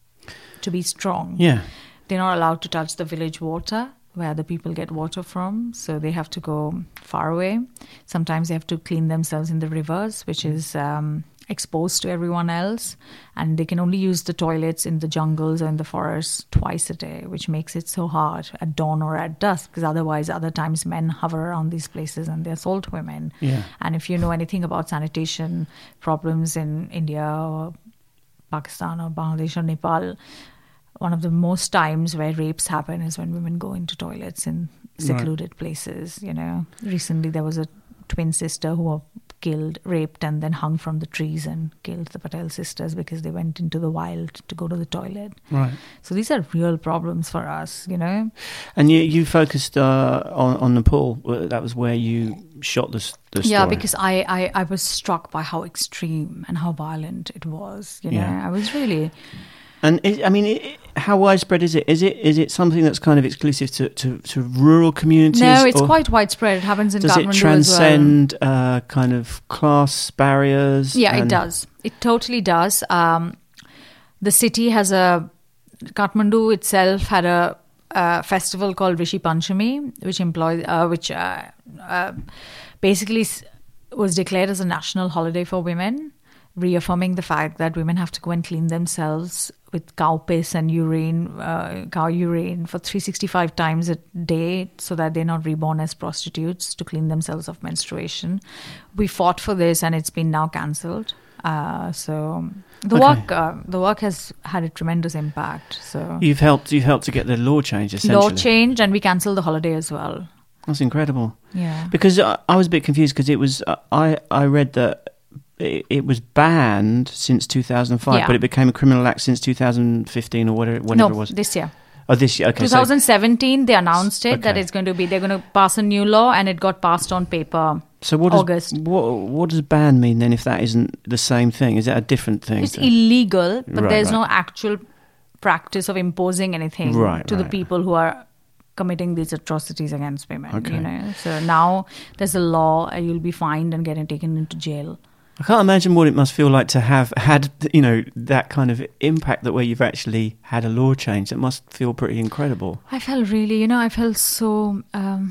[SPEAKER 2] to be strong.
[SPEAKER 1] Yeah.
[SPEAKER 2] They're not allowed to touch the village water, where the people get water from, so they have to go far away. Sometimes they have to clean themselves in the rivers, which is um, exposed to everyone else, and they can only use the toilets in the jungles and the forests twice a day, which makes it so hard at dawn or at dusk, because otherwise other times men hover around these places and they assault women.
[SPEAKER 1] Yeah.
[SPEAKER 2] And if you know anything about sanitation problems in India or Pakistan or Bangladesh or Nepal, one of the most times where rapes happen is when women go into toilets in secluded right. places, you know. Recently there was a twin sister who were killed, raped, and then hung from the trees and killed the Patel sisters because they went into the wild to go to the toilet.
[SPEAKER 1] Right.
[SPEAKER 2] So these are real problems for us, you know.
[SPEAKER 1] And you you focused uh, on, on Nepal. That was where you shot the, the story.
[SPEAKER 2] Yeah, because I, I, I was struck by how extreme and how violent it was, you know.
[SPEAKER 1] Yeah.
[SPEAKER 2] I was really...
[SPEAKER 1] And it, I mean, it, how widespread is it? Is it is it something that's kind of exclusive to, to, to rural communities?
[SPEAKER 2] No, it's quite widespread. It happens in Kathmandu as well.
[SPEAKER 1] Does it transcend uh, kind of class barriers?
[SPEAKER 2] Yeah, it does. It totally does. Um, the city has a... Kathmandu itself had a, a festival called Rishi Panchami, which employs, uh, which uh, uh, basically was declared as a national holiday for women, reaffirming the fact that women have to go and clean themselves with cow piss and urine, uh, cow urine for three hundred sixty-five times a day so that they're not reborn as prostitutes, to clean themselves of menstruation. We fought for this and it's been now cancelled. Uh, so the
[SPEAKER 1] okay.
[SPEAKER 2] work uh, the work has had a tremendous impact. So
[SPEAKER 1] You've helped, you've helped to get the law changed, essentially.
[SPEAKER 2] Law changed, and we cancelled the holiday as well.
[SPEAKER 1] That's incredible.
[SPEAKER 2] Yeah.
[SPEAKER 1] Because I, I was a bit confused because it was, uh, I, I read that It, it was banned since two thousand five,
[SPEAKER 2] yeah.
[SPEAKER 1] but it became a criminal act since two thousand fifteen or whatever, whenever
[SPEAKER 2] no,
[SPEAKER 1] it was.
[SPEAKER 2] this year.
[SPEAKER 1] Oh, this year. Okay.
[SPEAKER 2] twenty seventeen, so, they announced it, okay. that it's going to be, they're going to pass a new law, and it got passed on paper.
[SPEAKER 1] So what does,
[SPEAKER 2] August.
[SPEAKER 1] What, what does ban mean then if that isn't the same thing? Is that a different thing?
[SPEAKER 2] It's illegal, but
[SPEAKER 1] right,
[SPEAKER 2] there's
[SPEAKER 1] right.
[SPEAKER 2] no actual practice of imposing anything
[SPEAKER 1] right,
[SPEAKER 2] to
[SPEAKER 1] right.
[SPEAKER 2] the people who are committing these atrocities against women.
[SPEAKER 1] Okay.
[SPEAKER 2] You know, so now there's a law, and you'll be fined and getting taken into jail.
[SPEAKER 1] I can't imagine what it must feel like to have had, you know, that kind of impact, that where you've actually had a law change. It must feel pretty incredible.
[SPEAKER 2] I felt really, you know, I felt so... Um,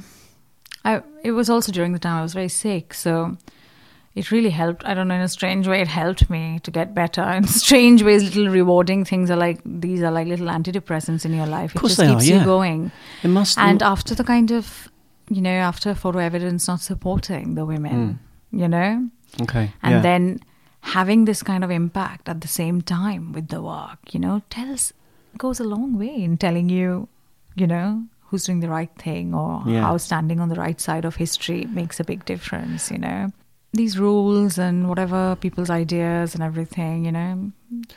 [SPEAKER 2] I, it was also during the time I was very sick, so it really helped. I don't know, in a strange way, it helped me to get better. In strange ways, little rewarding things are like, these are like little antidepressants in your life. It
[SPEAKER 1] of course
[SPEAKER 2] just
[SPEAKER 1] they
[SPEAKER 2] keeps
[SPEAKER 1] are, yeah.
[SPEAKER 2] you going.
[SPEAKER 1] It must.
[SPEAKER 2] And after the kind of, you know, after photo evidence not supporting the women, mm. you know?
[SPEAKER 1] Okay.
[SPEAKER 2] And
[SPEAKER 1] yeah.
[SPEAKER 2] then having this kind of impact at the same time with the work, you know, tells, goes a long way in telling you, you know, who's doing the right thing, or
[SPEAKER 1] yeah.
[SPEAKER 2] how standing on the right side of history makes a big difference, you know. These rules and whatever, people's ideas and everything, you know.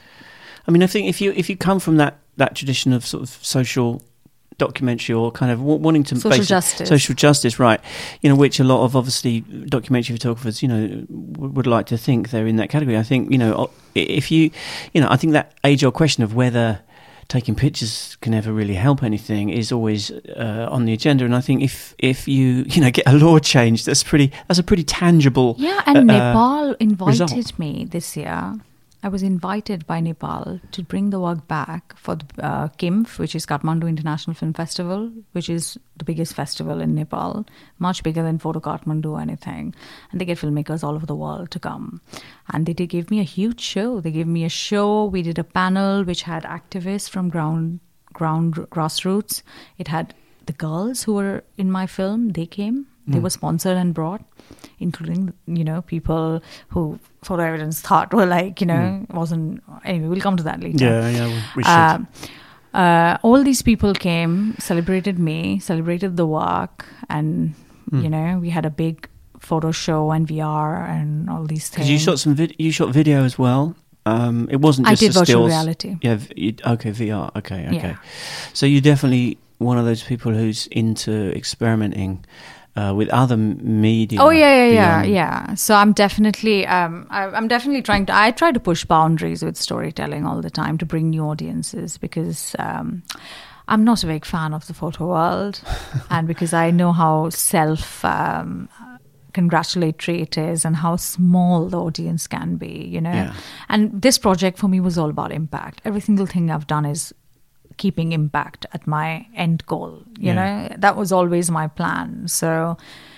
[SPEAKER 1] I mean, I think if you if you come from that, that tradition of sort of social documentary, or kind of wanting to
[SPEAKER 2] social justice,
[SPEAKER 1] social justice, right? You know, which a lot of obviously documentary photographers, you know, would like to think they're in that category. I think, you know, if you, you know, I think that age-old question of whether taking pictures can ever really help anything is always uh, on the agenda. And I think if if you you know get a law change, that's pretty that's a pretty tangible.
[SPEAKER 2] Yeah, and
[SPEAKER 1] uh,
[SPEAKER 2] Nepal invited
[SPEAKER 1] result.
[SPEAKER 2] me this year. I was invited by Nepal to bring the work back for the uh, KIMF, which is Kathmandu International Film Festival, which is the biggest festival in Nepal, much bigger than Photo Kathmandu or anything. And they get filmmakers all over the world to come. And they did give me a huge show. They gave me a show. We did a panel which had activists from ground, ground grassroots. It had the girls who were in my film. They came. They mm. were sponsored and brought, including, you know, people who photo evidence thought were like, you know, mm. wasn't... Anyway, we'll come to that later.
[SPEAKER 1] Yeah, yeah, we, we should.
[SPEAKER 2] Uh, uh, all these people came, celebrated me, celebrated the work, and, mm. you know, we had a big photo show and V R and all these things.
[SPEAKER 1] Because you shot some vid- you shot video as well. Um, it wasn't just
[SPEAKER 2] I did
[SPEAKER 1] the
[SPEAKER 2] virtual
[SPEAKER 1] stills.
[SPEAKER 2] reality.
[SPEAKER 1] Yeah, v- you, okay, V R, okay, okay.
[SPEAKER 2] Yeah.
[SPEAKER 1] So you're definitely one of those people who's into experimenting Uh, with other media.
[SPEAKER 2] Oh yeah, yeah, yeah,
[SPEAKER 1] beyond.
[SPEAKER 2] yeah. So I'm definitely, um, I, I'm definitely trying to. I try to push boundaries with storytelling all the time to bring new audiences because um, I'm not a big fan of the photo world, and because I know how self. Um, congratulatory it is and how small the audience can be, you know.
[SPEAKER 1] Yeah.
[SPEAKER 2] And this project for me was all about impact. Every single thing I've done is keeping impact at my end goal, you
[SPEAKER 1] Yeah.
[SPEAKER 2] know. That was always my plan. So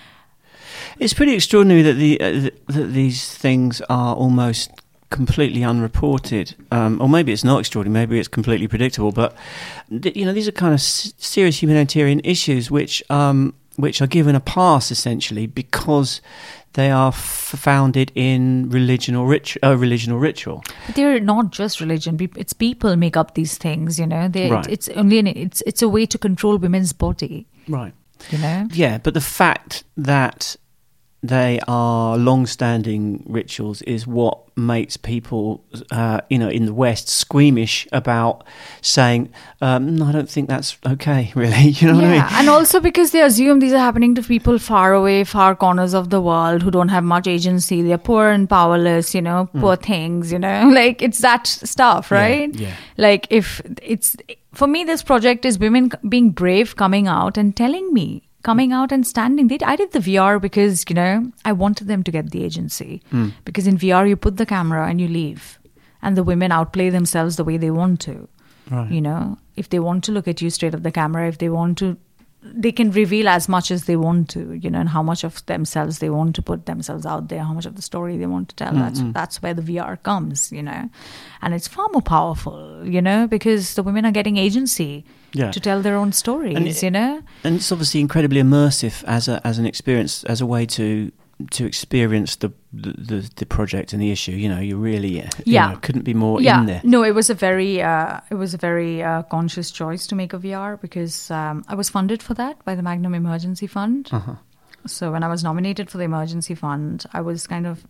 [SPEAKER 1] it's pretty extraordinary that the uh, th- that these things are almost completely unreported, um, or maybe it's not extraordinary, maybe it's completely predictable, but th- you know, these are kind of s- serious humanitarian issues which um, which are given a pass essentially because they are f- founded in religion or rit- uh, religion or ritual.
[SPEAKER 2] But they're not just religion. Pe- It's people make up these things, you know. They,
[SPEAKER 1] Right.
[SPEAKER 2] It's only an, it's it's a way to control women's body,
[SPEAKER 1] Right.
[SPEAKER 2] you know.
[SPEAKER 1] Yeah, but the fact that they are long-standing rituals is what makes people, uh, you know, in the West squeamish about saying, um, no, I don't think that's okay, really. You know what I
[SPEAKER 2] Yeah,
[SPEAKER 1] mean?
[SPEAKER 2] and also because they assume these are happening to people far away, far corners of the world who don't have much agency. They're poor and powerless, you know, poor things, you know. Like, it's that stuff, right?
[SPEAKER 1] Yeah, yeah.
[SPEAKER 2] Like, if it's... For me, this project is women c- being brave, coming out and telling me, coming out and standing. They, I did the V R because, you know, I wanted them to get the agency.
[SPEAKER 1] Mm.
[SPEAKER 2] Because in V R, you put the camera and you leave. And the women outplay themselves the way they want to.
[SPEAKER 1] Right.
[SPEAKER 2] You know, if they want to look at you straight at the camera, if they want to, they can reveal as much as they want to, you know, and how much of themselves they want to put themselves out there, how much of the story they want to tell.
[SPEAKER 1] Mm-hmm.
[SPEAKER 2] That's that's where the V R comes, you know. And it's far more powerful, you know, because the women are getting agency
[SPEAKER 1] Yeah.
[SPEAKER 2] to tell their own stories,
[SPEAKER 1] And it-
[SPEAKER 2] you know.
[SPEAKER 1] And it's obviously incredibly immersive as a as an experience, as a way to to experience the the, the, the project and the issue. You know, you really you
[SPEAKER 2] Yeah.
[SPEAKER 1] know, couldn't be more
[SPEAKER 2] Yeah,
[SPEAKER 1] in there.
[SPEAKER 2] no, it was a very, uh, it was a very uh, conscious choice to make a V R because um, I was funded for that by the Magnum Emergency Fund.
[SPEAKER 1] Uh-huh.
[SPEAKER 2] So when I was nominated for the Emergency Fund, I was kind of,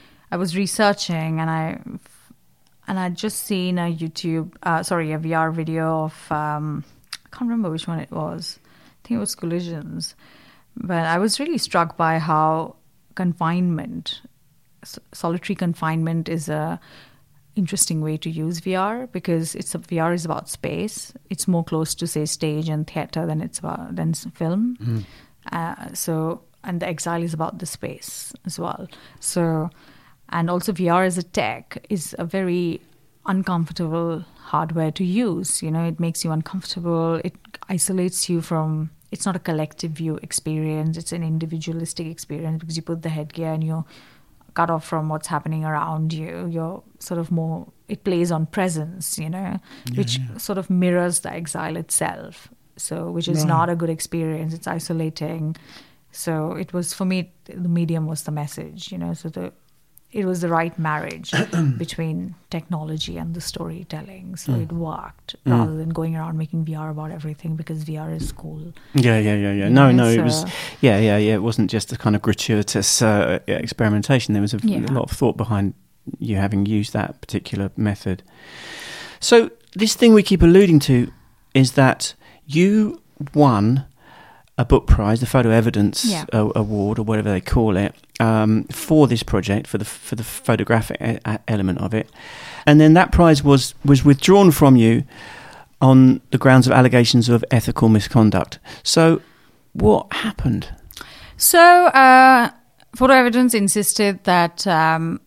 [SPEAKER 2] I was researching and I, and I'd just seen a YouTube, uh, sorry, a V R video of, um, I can't remember which one it was. I think it was Collisions. But I was really struck by how confinement, s- solitary confinement is a interesting way to use V R because it's a, V R is about space. It's more close to, say, stage and theater than it's about than s- film.
[SPEAKER 1] Mm.
[SPEAKER 2] Uh, so, and the exile is about the space as well. So, and also V R as a tech is a very uncomfortable hardware to use. You know, it makes you uncomfortable. It isolates you from. It's not a collective view experience. It's an individualistic experience because you put the headgear and you're cut off from what's happening around you. You're sort of more. It plays on presence. You know,
[SPEAKER 1] Yeah,
[SPEAKER 2] which
[SPEAKER 1] yeah.
[SPEAKER 2] sort of mirrors the exile itself. So, which is
[SPEAKER 1] Right.
[SPEAKER 2] not a good experience. It's isolating. So it was, for me, the medium was the message, you know, so the it was the right marriage between technology and the storytelling. So
[SPEAKER 1] Mm.
[SPEAKER 2] it worked
[SPEAKER 1] Mm.
[SPEAKER 2] rather than going around making V R about everything because V R is cool.
[SPEAKER 1] Yeah, yeah, yeah, yeah.
[SPEAKER 2] You
[SPEAKER 1] No,
[SPEAKER 2] know,
[SPEAKER 1] no, it
[SPEAKER 2] so-
[SPEAKER 1] was, yeah, yeah, yeah. It wasn't just a kind of gratuitous uh, experimentation. There was a,
[SPEAKER 2] Yeah.
[SPEAKER 1] a lot of thought behind you having used that particular method. So this thing we keep alluding to is that you won a book prize, the Photo Evidence
[SPEAKER 2] Yeah.
[SPEAKER 1] uh, Award, or whatever they call it, um, for this project, for the for the photographic e- element of it, and then that prize was was withdrawn from you on the grounds of allegations of ethical misconduct. So what happened?
[SPEAKER 2] So uh, photo evidence insisted that um,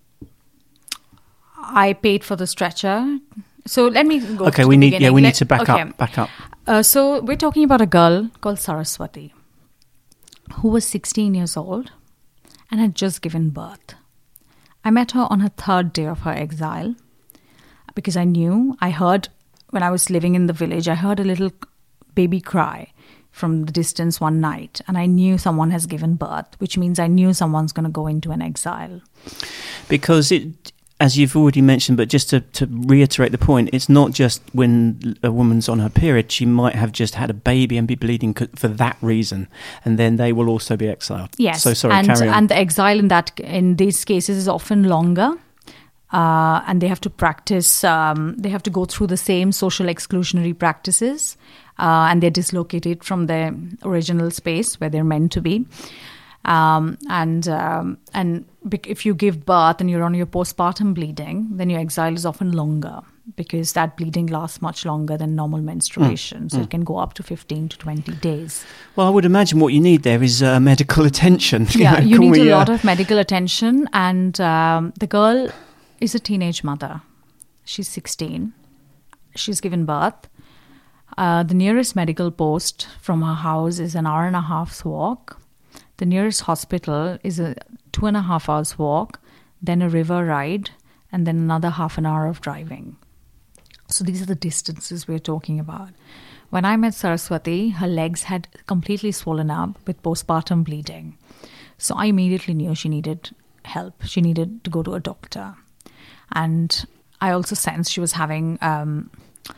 [SPEAKER 2] I paid for the stretcher. So let me go.
[SPEAKER 1] Okay,
[SPEAKER 2] to
[SPEAKER 1] we
[SPEAKER 2] the
[SPEAKER 1] need
[SPEAKER 2] beginning.
[SPEAKER 1] yeah we
[SPEAKER 2] let,
[SPEAKER 1] need to back
[SPEAKER 2] okay.
[SPEAKER 1] up back up.
[SPEAKER 2] Uh, so we're talking about a girl called Saraswati, who was sixteen years old and had just given birth. I met her on her third day of her exile because I knew, I heard, when I was living in the village, I heard a little baby cry from the distance one night, and I knew someone has given birth, which means I knew someone's going to go into an exile.
[SPEAKER 1] Because it, as you've already mentioned, but just to, to reiterate the point, it's not just when a woman's on her period, she might have just had a baby and be bleeding for that reason, and then they will also be exiled.
[SPEAKER 2] Yes,
[SPEAKER 1] so sorry,
[SPEAKER 2] and,
[SPEAKER 1] carry on.
[SPEAKER 2] and the exile in that in these cases is often longer. Uh, and they have to practice, um, they have to go through the same social exclusionary practices, uh, and they're dislocated from their original space where they're meant to be. Um, and um, and if you give birth and you're on your postpartum bleeding, then your exile is often longer because that bleeding lasts much longer than normal menstruation. Mm. So mm. it can go up to fifteen to twenty days.
[SPEAKER 1] Well, I would imagine what you need there is uh, medical attention.
[SPEAKER 2] Yeah, you, know, you need
[SPEAKER 1] we,
[SPEAKER 2] a
[SPEAKER 1] uh...
[SPEAKER 2] lot of medical attention. And um, the girl is a teenage mother. She's sixteen. She's given birth. Uh, the nearest medical post from her house is an hour and a half's walk. The nearest hospital is a two and a half hours walk, then a river ride, and then another half an hour of driving. So these are the distances we're talking about. When I met Saraswati, her legs had completely swollen up with postpartum bleeding. So I immediately knew she needed help. She needed to go to a doctor. And I also sensed she was having um,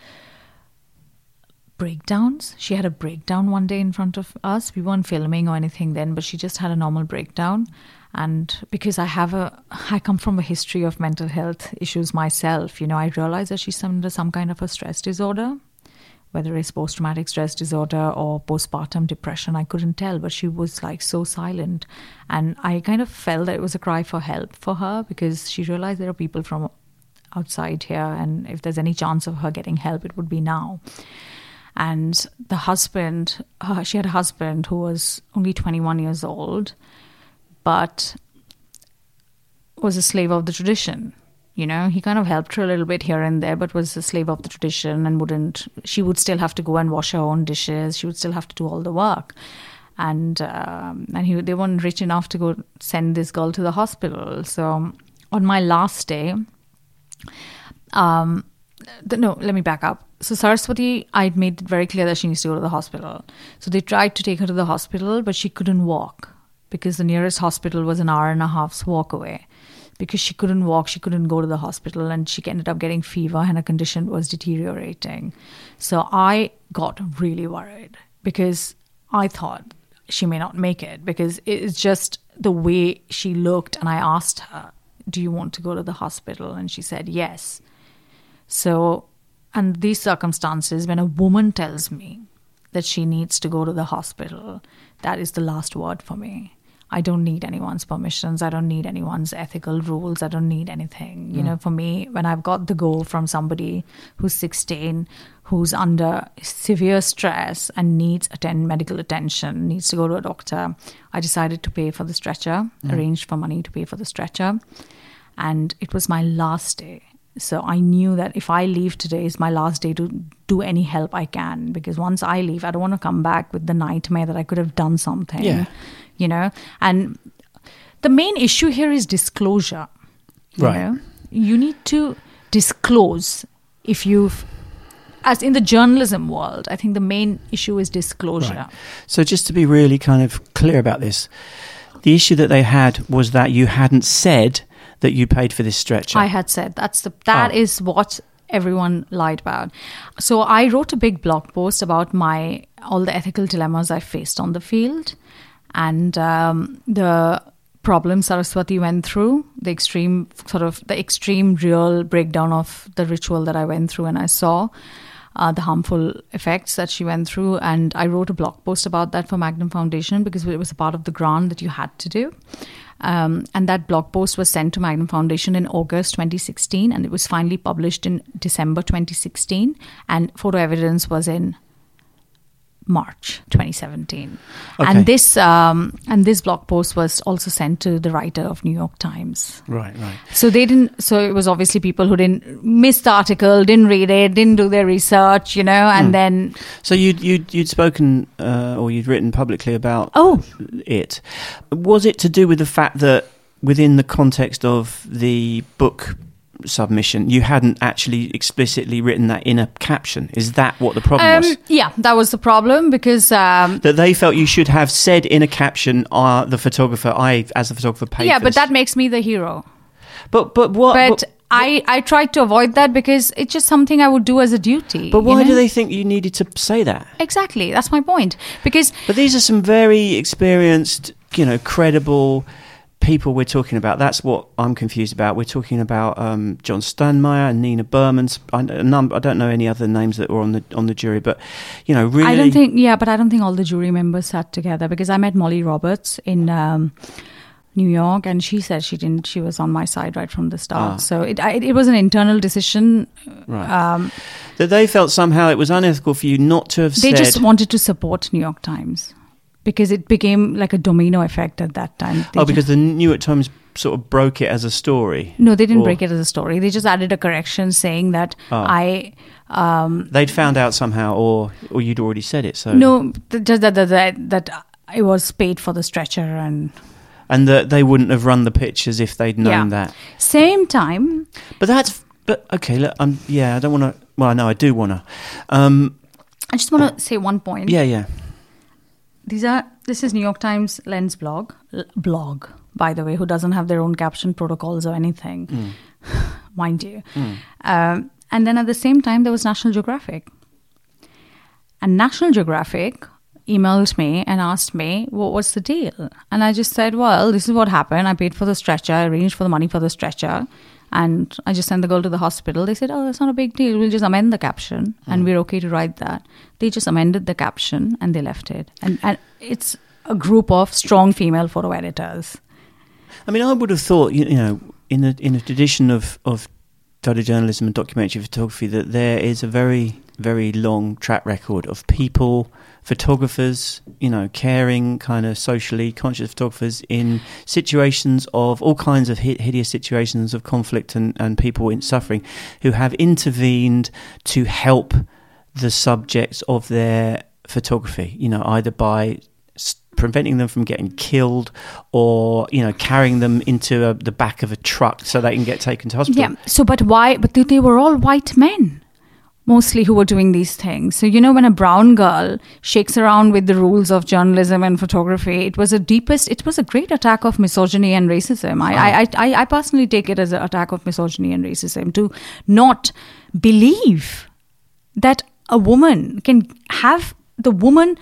[SPEAKER 2] breakdowns. She had a breakdown one day in front of us. We weren't filming or anything then, but she just had a normal breakdown. And because I have a, I come from a history of mental health issues myself, you know, I realized that she's under some kind of a stress disorder, whether it's post-traumatic stress disorder or postpartum depression, I couldn't tell, but she was like so silent. And I kind of felt that it was a cry for help for her because she realized there are people from outside here, and if there's any chance of her getting help, it would be now. And the husband, uh, she had a husband who was only twenty-one years old, but was a slave of the tradition. You know, he kind of helped her a little bit here and there, but was a slave of the tradition and wouldn't, she would still have to go and wash her own dishes. She would still have to do all the work. And um, and he, they weren't rich enough to go send this girl to the hospital. So on my last day, um, the, no, let me back up. So Saraswati, I'd made it very clear that she needs to go to the hospital. So they tried to take her to the hospital, but she couldn't walk because the nearest hospital was an hour and a half's walk away. Because she couldn't walk, she couldn't go to the hospital, and she ended up getting fever and her condition was deteriorating. So I got really worried because I thought she may not make it because it's just the way she looked. And I asked her, do you want to go to the hospital? And she said, yes. So, and these circumstances, when a woman tells me that she needs to go to the hospital, that is the last word for me. I don't need anyone's permissions. I don't need anyone's ethical rules. I don't need anything. You mm. know, for me, when I've got the go from somebody who's sixteen, who's under severe stress and needs attend medical attention, needs to go to a doctor, I decided to pay for the stretcher, mm. arranged for money to pay for the stretcher. And it was my last day. So I knew that if I leave today, is my last day to do any help I can. Because once I leave, I don't want to come back with the nightmare that I could have done something. Yeah. You know, and the main issue here is disclosure. You
[SPEAKER 1] right.
[SPEAKER 2] know, you need to disclose if you've, as in the journalism world, I think the main issue is disclosure.
[SPEAKER 1] Right. So just to be really kind of clear about this, the issue that they had was that you hadn't said that you paid for this stretcher.
[SPEAKER 2] I had said that's the that oh. is what everyone lied about. So I wrote a big blog post about my all the ethical dilemmas I faced on the field. And um, the problems Saraswati went through, the extreme sort of the extreme real breakdown of the ritual that I went through and I saw. uh, the harmful effects that she went through. And I wrote a blog post about that for Magnum Foundation because it was a part of the grant that you had to do. Um, and that blog post was sent to Magnum Foundation in August twenty sixteen, and it was finally published in December twenty sixteen, and photo evidence was in March twenty seventeen.
[SPEAKER 1] Okay.
[SPEAKER 2] And this um, and this blog post was also sent to the writer of New York Times.
[SPEAKER 1] Right, right.
[SPEAKER 2] So they didn't. So it was obviously people who didn't miss the article, didn't read it, didn't do their research, you know, and mm. then.
[SPEAKER 1] So you'd you'd you'd spoken uh, or you'd written publicly about
[SPEAKER 2] oh.
[SPEAKER 1] it. Was it to do with the fact that within the context of the book submission, you hadn't actually explicitly written that in a caption? Is that what the problem
[SPEAKER 2] um,
[SPEAKER 1] was?
[SPEAKER 2] Yeah, that was the problem because um,
[SPEAKER 1] that they felt you should have said in a caption, uh, "The photographer, I as the photographer paid."
[SPEAKER 2] Yeah,
[SPEAKER 1] for
[SPEAKER 2] but
[SPEAKER 1] this.
[SPEAKER 2] that makes me the hero.
[SPEAKER 1] But but what?
[SPEAKER 2] But,
[SPEAKER 1] but
[SPEAKER 2] I I tried to avoid that because it's just something I would do as a duty.
[SPEAKER 1] But why
[SPEAKER 2] you know?
[SPEAKER 1] do they think you needed to say that?
[SPEAKER 2] Exactly, that's my point. Because
[SPEAKER 1] but these are some very experienced, you know, credible people we're talking about. That's what I'm confused about. We're talking about um, John Steinmeier and Nina Berman. I, a number, I don't know any other names that were on the on the jury, but you know, really,
[SPEAKER 2] I don't think. Yeah, but I don't think all the jury members sat together because I met Molly Roberts in um, New York, and she said she didn't. She was on my side right from the start.
[SPEAKER 1] Ah.
[SPEAKER 2] So it I, it was an internal decision.
[SPEAKER 1] Right.
[SPEAKER 2] Um,
[SPEAKER 1] that they felt somehow it was unethical for you not to have
[SPEAKER 2] they
[SPEAKER 1] said.
[SPEAKER 2] They just wanted to support New York Times. Because it became like a domino effect at that time. They
[SPEAKER 1] oh, because the New York Times sort of broke it as a story?
[SPEAKER 2] No, they didn't
[SPEAKER 1] or,
[SPEAKER 2] break it as a story. They just added a correction saying that oh. I... Um,
[SPEAKER 1] They'd found out somehow, or or you'd already said it, so...
[SPEAKER 2] No, just that, that, that, that I was paid for the stretcher and...
[SPEAKER 1] And that they wouldn't have run the pictures if they'd known
[SPEAKER 2] yeah.
[SPEAKER 1] that.
[SPEAKER 2] Same time...
[SPEAKER 1] But that's... But, okay, look, um, yeah, I don't want to... Well, no, I do want to. Um,
[SPEAKER 2] I just want to say one point.
[SPEAKER 1] Yeah, yeah.
[SPEAKER 2] These are. This is New York Times Lens blog, L- blog, by the way, who doesn't have their own caption protocols or anything, mm. mind you. Mm. Um, and then at the same time, there was National Geographic. And National Geographic emailed me and asked me, what was the deal? And I just said, well, this is what happened. I paid for the stretcher. I arranged for the money for the stretcher. And I just sent the girl to the hospital. They said, oh, that's not a big deal. We'll just amend the caption mm. and we're okay to write that. They just amended the caption and they left it. And, and it's a group of strong female photo editors.
[SPEAKER 1] I mean, I would have thought, you know, in a, in a tradition of, of photojournalism and documentary photography, that there is a very, very long track record of people, photographers, you know, caring, kind of socially conscious photographers in situations of all kinds of hideous situations of conflict and, and people in suffering who have intervened to help the subjects of their photography, you know, either by preventing them from getting killed or, you know, carrying them into a, the back of a truck so they can get taken to hospital.
[SPEAKER 2] Yeah, so but why? But they were all white men. Mostly who were doing these things. So, you know, when a brown girl shakes around with the rules of journalism and photography, it was a deepest, it was a great attack of misogyny and racism. I, I, I, I personally take it as an attack of misogyny and racism to not believe that a woman can have the woman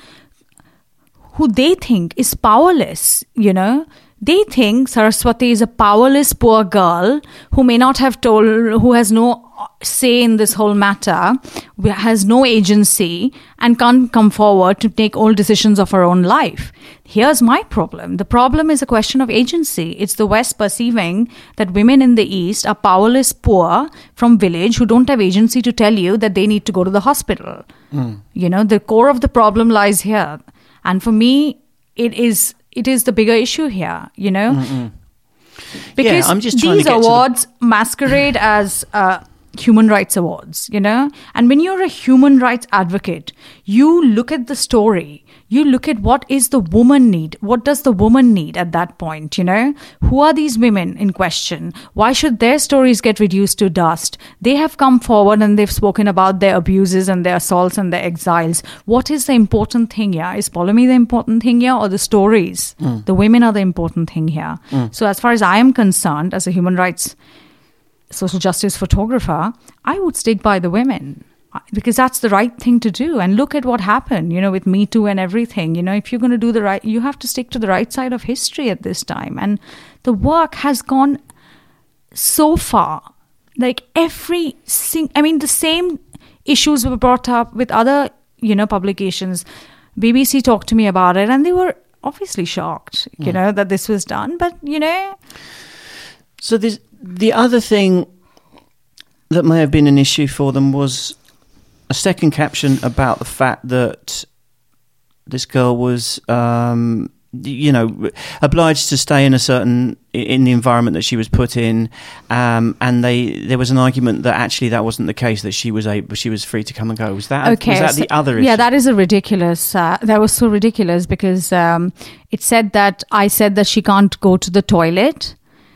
[SPEAKER 2] who they think is powerless, you know. They think Saraswati is a powerless poor girl who may not have told, who has no say in this whole matter, has no agency and can't come forward to take all decisions of her own life. Here's my problem. The problem is a question of agency. It's the West perceiving that women in the East are powerless poor from village who don't have agency to tell you that they need to go to the hospital. Mm. You know, the core of the problem lies here. And for me, it is... It is the bigger issue here, you know,
[SPEAKER 1] Mm-mm.
[SPEAKER 2] because
[SPEAKER 1] yeah, I'm just trying
[SPEAKER 2] these
[SPEAKER 1] to get
[SPEAKER 2] awards
[SPEAKER 1] to the...
[SPEAKER 2] masquerade as uh, human rights awards, you know, and when you're a human rights advocate, you look at the story, you look at what is the woman need, what does the woman need at that point, you know, who are these women in question, why should their stories get reduced to dust? They have come forward and they've spoken about their abuses and their assaults and their exiles. What is the important thing here? Is polygamy the important thing here or the stories? Mm. The women are the important thing here. Mm. So as far as I am concerned, as a human rights social justice photographer, I would stick by the women. Because that's the right thing to do. And look at what happened, you know, with Me Too and everything. You know, if you're going to do the right, you have to stick to the right side of history at this time. And the work has gone so far. Like every sing, I mean, the same issues were brought up with other, you know, publications. B B C talked to me about it, and they were obviously shocked, you mm. know, that this was done. But, you know.
[SPEAKER 1] So this, the other thing that may have been an issue for them was a second caption about the fact that this girl was, um, you know, obliged to stay in a certain in the environment that she was put in, um, and they there was an argument that actually that wasn't the case, that she was able, she was free to come and go. Was that
[SPEAKER 2] okay,
[SPEAKER 1] was that
[SPEAKER 2] so,
[SPEAKER 1] the other issue?
[SPEAKER 2] Yeah, that is a ridiculous. Uh, that was so ridiculous because um, it said that I said that she can't go to the toilet.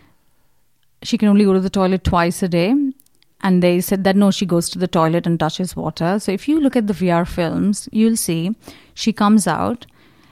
[SPEAKER 2] She can only go to the toilet twice a day. And they said that, no, she goes to the toilet and touches water. So if you look at the V R films, you'll see she comes out,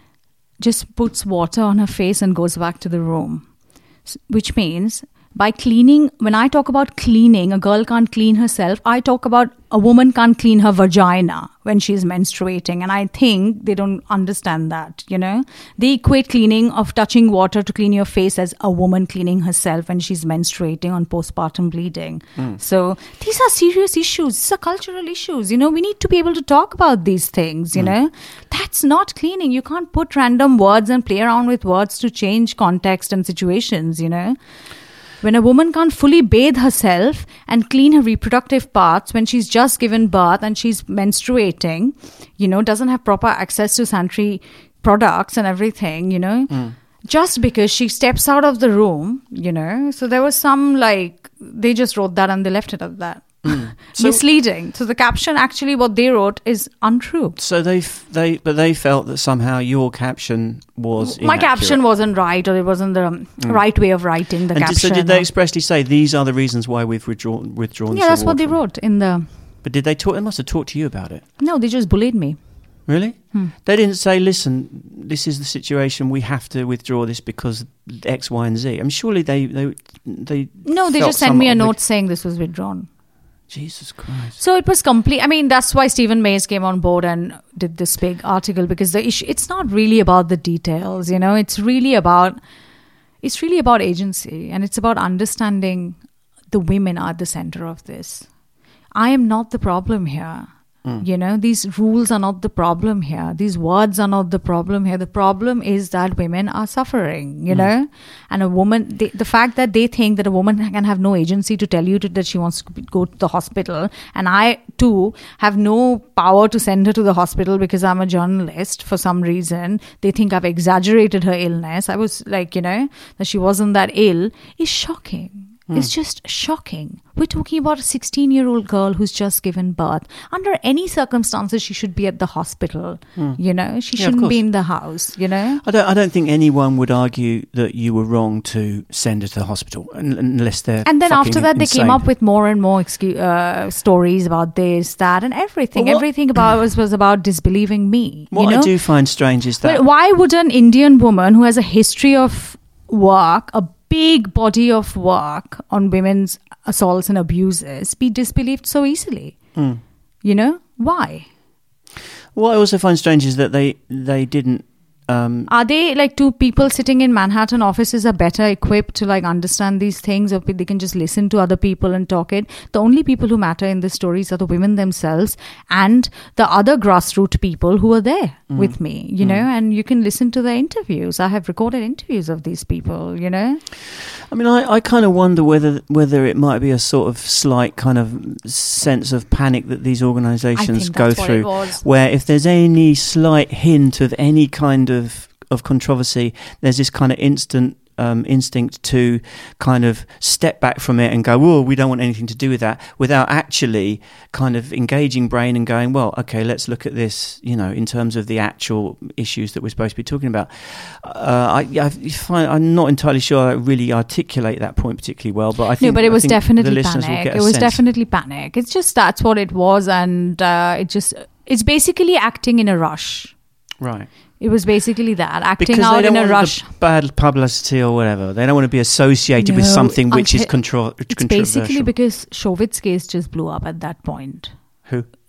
[SPEAKER 2] just puts water on her face and goes back to the room. Which means by cleaning, when I talk about cleaning, a girl can't clean herself. I talk about a woman can't clean her vagina when she's menstruating. And I think they don't understand that, you know. They equate cleaning of touching water to clean your face as a woman cleaning herself when she's menstruating on postpartum bleeding. Mm. So these are serious issues. These are cultural issues. You know, we need to be able to talk about these things, you mm. know. That's not cleaning. You can't put random words and play around with words to change context and situations, you know. When a woman can't fully bathe herself and clean her reproductive parts when she's just given birth and she's menstruating, you know, doesn't have proper access to sanitary products and everything, you know, mm. just because she steps out of the room, you know. So there was some, like, they just wrote that and they left it at that. Mm. So, misleading. So the caption, actually what they wrote is untrue.
[SPEAKER 1] So they they but they felt that somehow your caption was
[SPEAKER 2] my
[SPEAKER 1] inaccurate.
[SPEAKER 2] Caption wasn't right, or it wasn't the mm. right way of writing the
[SPEAKER 1] and
[SPEAKER 2] caption.
[SPEAKER 1] So did they expressly say these are the reasons why we've withdrawn withdrawn?
[SPEAKER 2] Yeah, that's what they wrote in the.
[SPEAKER 1] But did they talk? They must have talked to you about it.
[SPEAKER 2] No, they just bullied me.
[SPEAKER 1] Really?
[SPEAKER 2] Hmm.
[SPEAKER 1] They didn't say, listen, this is the situation, we have to withdraw this because X, Y, and Z. I mean, surely they they they.
[SPEAKER 2] No, they just sent me a note saying this was withdrawn.
[SPEAKER 1] Jesus Christ.
[SPEAKER 2] So it was complete. I mean, that's why Stephen Mays came on board and did this big article, because the issue, it's not really about the details, you know, it's really about, it's really about agency, and it's about understanding the women are at the center of this. I am not the problem here. Mm. You know, these rules are not the problem here. These words are not the problem here. The problem is that women are suffering, you mm. know, and a woman, they, the fact that they think that a woman can have no agency to tell you to, that she wants to go to the hospital. And I too have no power to send her to the hospital because I'm a journalist for some reason. They think I've exaggerated her illness. I was like, you know, that she wasn't that ill, is shocking. Mm. It's just shocking. We're talking about a sixteen-year-old girl who's just given birth. Under any circumstances, she should be at the hospital. Mm. You know, she yeah, shouldn't be in the house. You know,
[SPEAKER 1] I don't. I don't think anyone would argue that you were wrong to send her to the hospital unless they're.
[SPEAKER 2] And then after that,
[SPEAKER 1] insane.
[SPEAKER 2] They came up with more and more excu- uh, stories about this, that, and everything. Well, everything about was was about disbelieving me.
[SPEAKER 1] What
[SPEAKER 2] you know?
[SPEAKER 1] I do find strange is that
[SPEAKER 2] well, why would an Indian woman who has a history of work, a big body of work on women's assaults and abuses, be disbelieved so easily? Mm. You know, why?
[SPEAKER 1] What I also find strange is that they they didn't. Um,
[SPEAKER 2] are they like two people sitting in Manhattan offices are better equipped to like understand these things, or they can just listen to other people and talk it? The only people who matter in the stories are the women themselves and the other grassroots people who are there mm. with me, you mm. know, and you can listen to the interviews. I have recorded interviews of these people, you know.
[SPEAKER 1] I mean, I, I kind of wonder whether whether it might be a sort of slight kind of sense of panic that these organisations go through, where if there's any slight hint of any kind of of controversy, there's this kind of instant um, instinct to kind of step back from it and go, "Whoa, we don't want anything to do with that," without actually kind of engaging brain and going, "Well, okay, let's look at this, you know, in terms of the actual issues that we're supposed to be talking about." Uh, I, I find I'm not entirely sure I really articulate that point particularly well, but I think
[SPEAKER 2] no, but it was
[SPEAKER 1] definitely
[SPEAKER 2] panic. It was
[SPEAKER 1] sense.
[SPEAKER 2] definitely panic. It's just that's what it was, and uh, it just it's basically acting in a rush,
[SPEAKER 1] right?
[SPEAKER 2] It was basically that, acting
[SPEAKER 1] because
[SPEAKER 2] out
[SPEAKER 1] they don't
[SPEAKER 2] in a
[SPEAKER 1] want
[SPEAKER 2] rush.
[SPEAKER 1] The bad publicity or whatever. They don't want to be associated
[SPEAKER 2] no,
[SPEAKER 1] with something which is contro-
[SPEAKER 2] it's
[SPEAKER 1] controversial.
[SPEAKER 2] Basically because Showit's case just blew up at that point.
[SPEAKER 1] Who?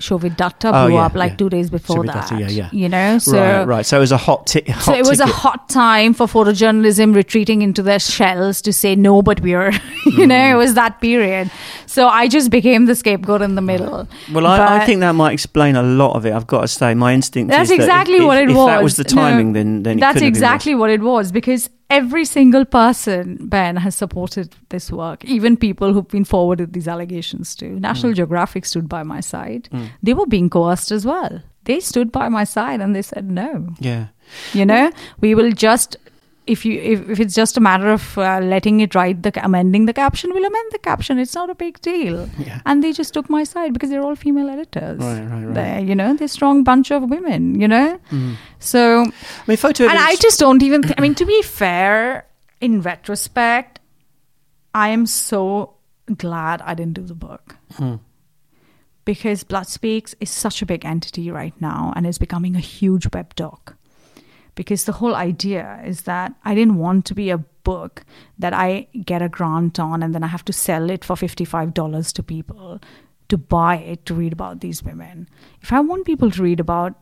[SPEAKER 2] Shobit Datta
[SPEAKER 1] Oh,
[SPEAKER 2] blew
[SPEAKER 1] yeah,
[SPEAKER 2] up like
[SPEAKER 1] yeah.
[SPEAKER 2] two days before
[SPEAKER 1] Shobit
[SPEAKER 2] that.
[SPEAKER 1] Datta, yeah, yeah.
[SPEAKER 2] You know, so
[SPEAKER 1] right, right. So it was a hot, ti- hot
[SPEAKER 2] so it was
[SPEAKER 1] ticket.
[SPEAKER 2] a hot time for photojournalism retreating into their shells to say no, but we're, you know, it was that period. So I just became the scapegoat in the middle.
[SPEAKER 1] Well, I, I
[SPEAKER 2] But-
[SPEAKER 1] think that might explain a lot of it. I've got to say, my instinct
[SPEAKER 2] That's
[SPEAKER 1] is that
[SPEAKER 2] exactly
[SPEAKER 1] if,
[SPEAKER 2] what
[SPEAKER 1] if,
[SPEAKER 2] it
[SPEAKER 1] if
[SPEAKER 2] was.
[SPEAKER 1] that was the timing,
[SPEAKER 2] No,
[SPEAKER 1] then then it
[SPEAKER 2] that's
[SPEAKER 1] couldn't have been
[SPEAKER 2] exactly what it was, because every single person, Ben, has supported this work. Even people who've been forwarded these allegations to. National
[SPEAKER 1] Mm.
[SPEAKER 2] Geographic stood by my side.
[SPEAKER 1] Mm.
[SPEAKER 2] They were being coerced as well. They stood by my side and they said no.
[SPEAKER 1] worse. Yeah.
[SPEAKER 2] You know, we will just, if you if, if it's just a matter of uh, letting it write the amending the caption, we'll amend the caption. It's not a big deal.
[SPEAKER 1] Yeah.
[SPEAKER 2] And they just took my side because they're all female editors.
[SPEAKER 1] Right, right, right.
[SPEAKER 2] They're, you know, they're a strong bunch of women. You know,
[SPEAKER 1] Mm.
[SPEAKER 2] so.
[SPEAKER 1] I mean, photo
[SPEAKER 2] And I
[SPEAKER 1] evidence-
[SPEAKER 2] just don't even, th- I mean, to be fair, in retrospect, I am so glad I didn't do the book.
[SPEAKER 1] Hmm.
[SPEAKER 2] Because Blood Speaks is such a big entity right now and is becoming a huge web doc. Because the whole idea is that I didn't want to be a book that I get a grant on and then I have to sell it for fifty-five dollars to people to buy it to read about these women. If I want people to read about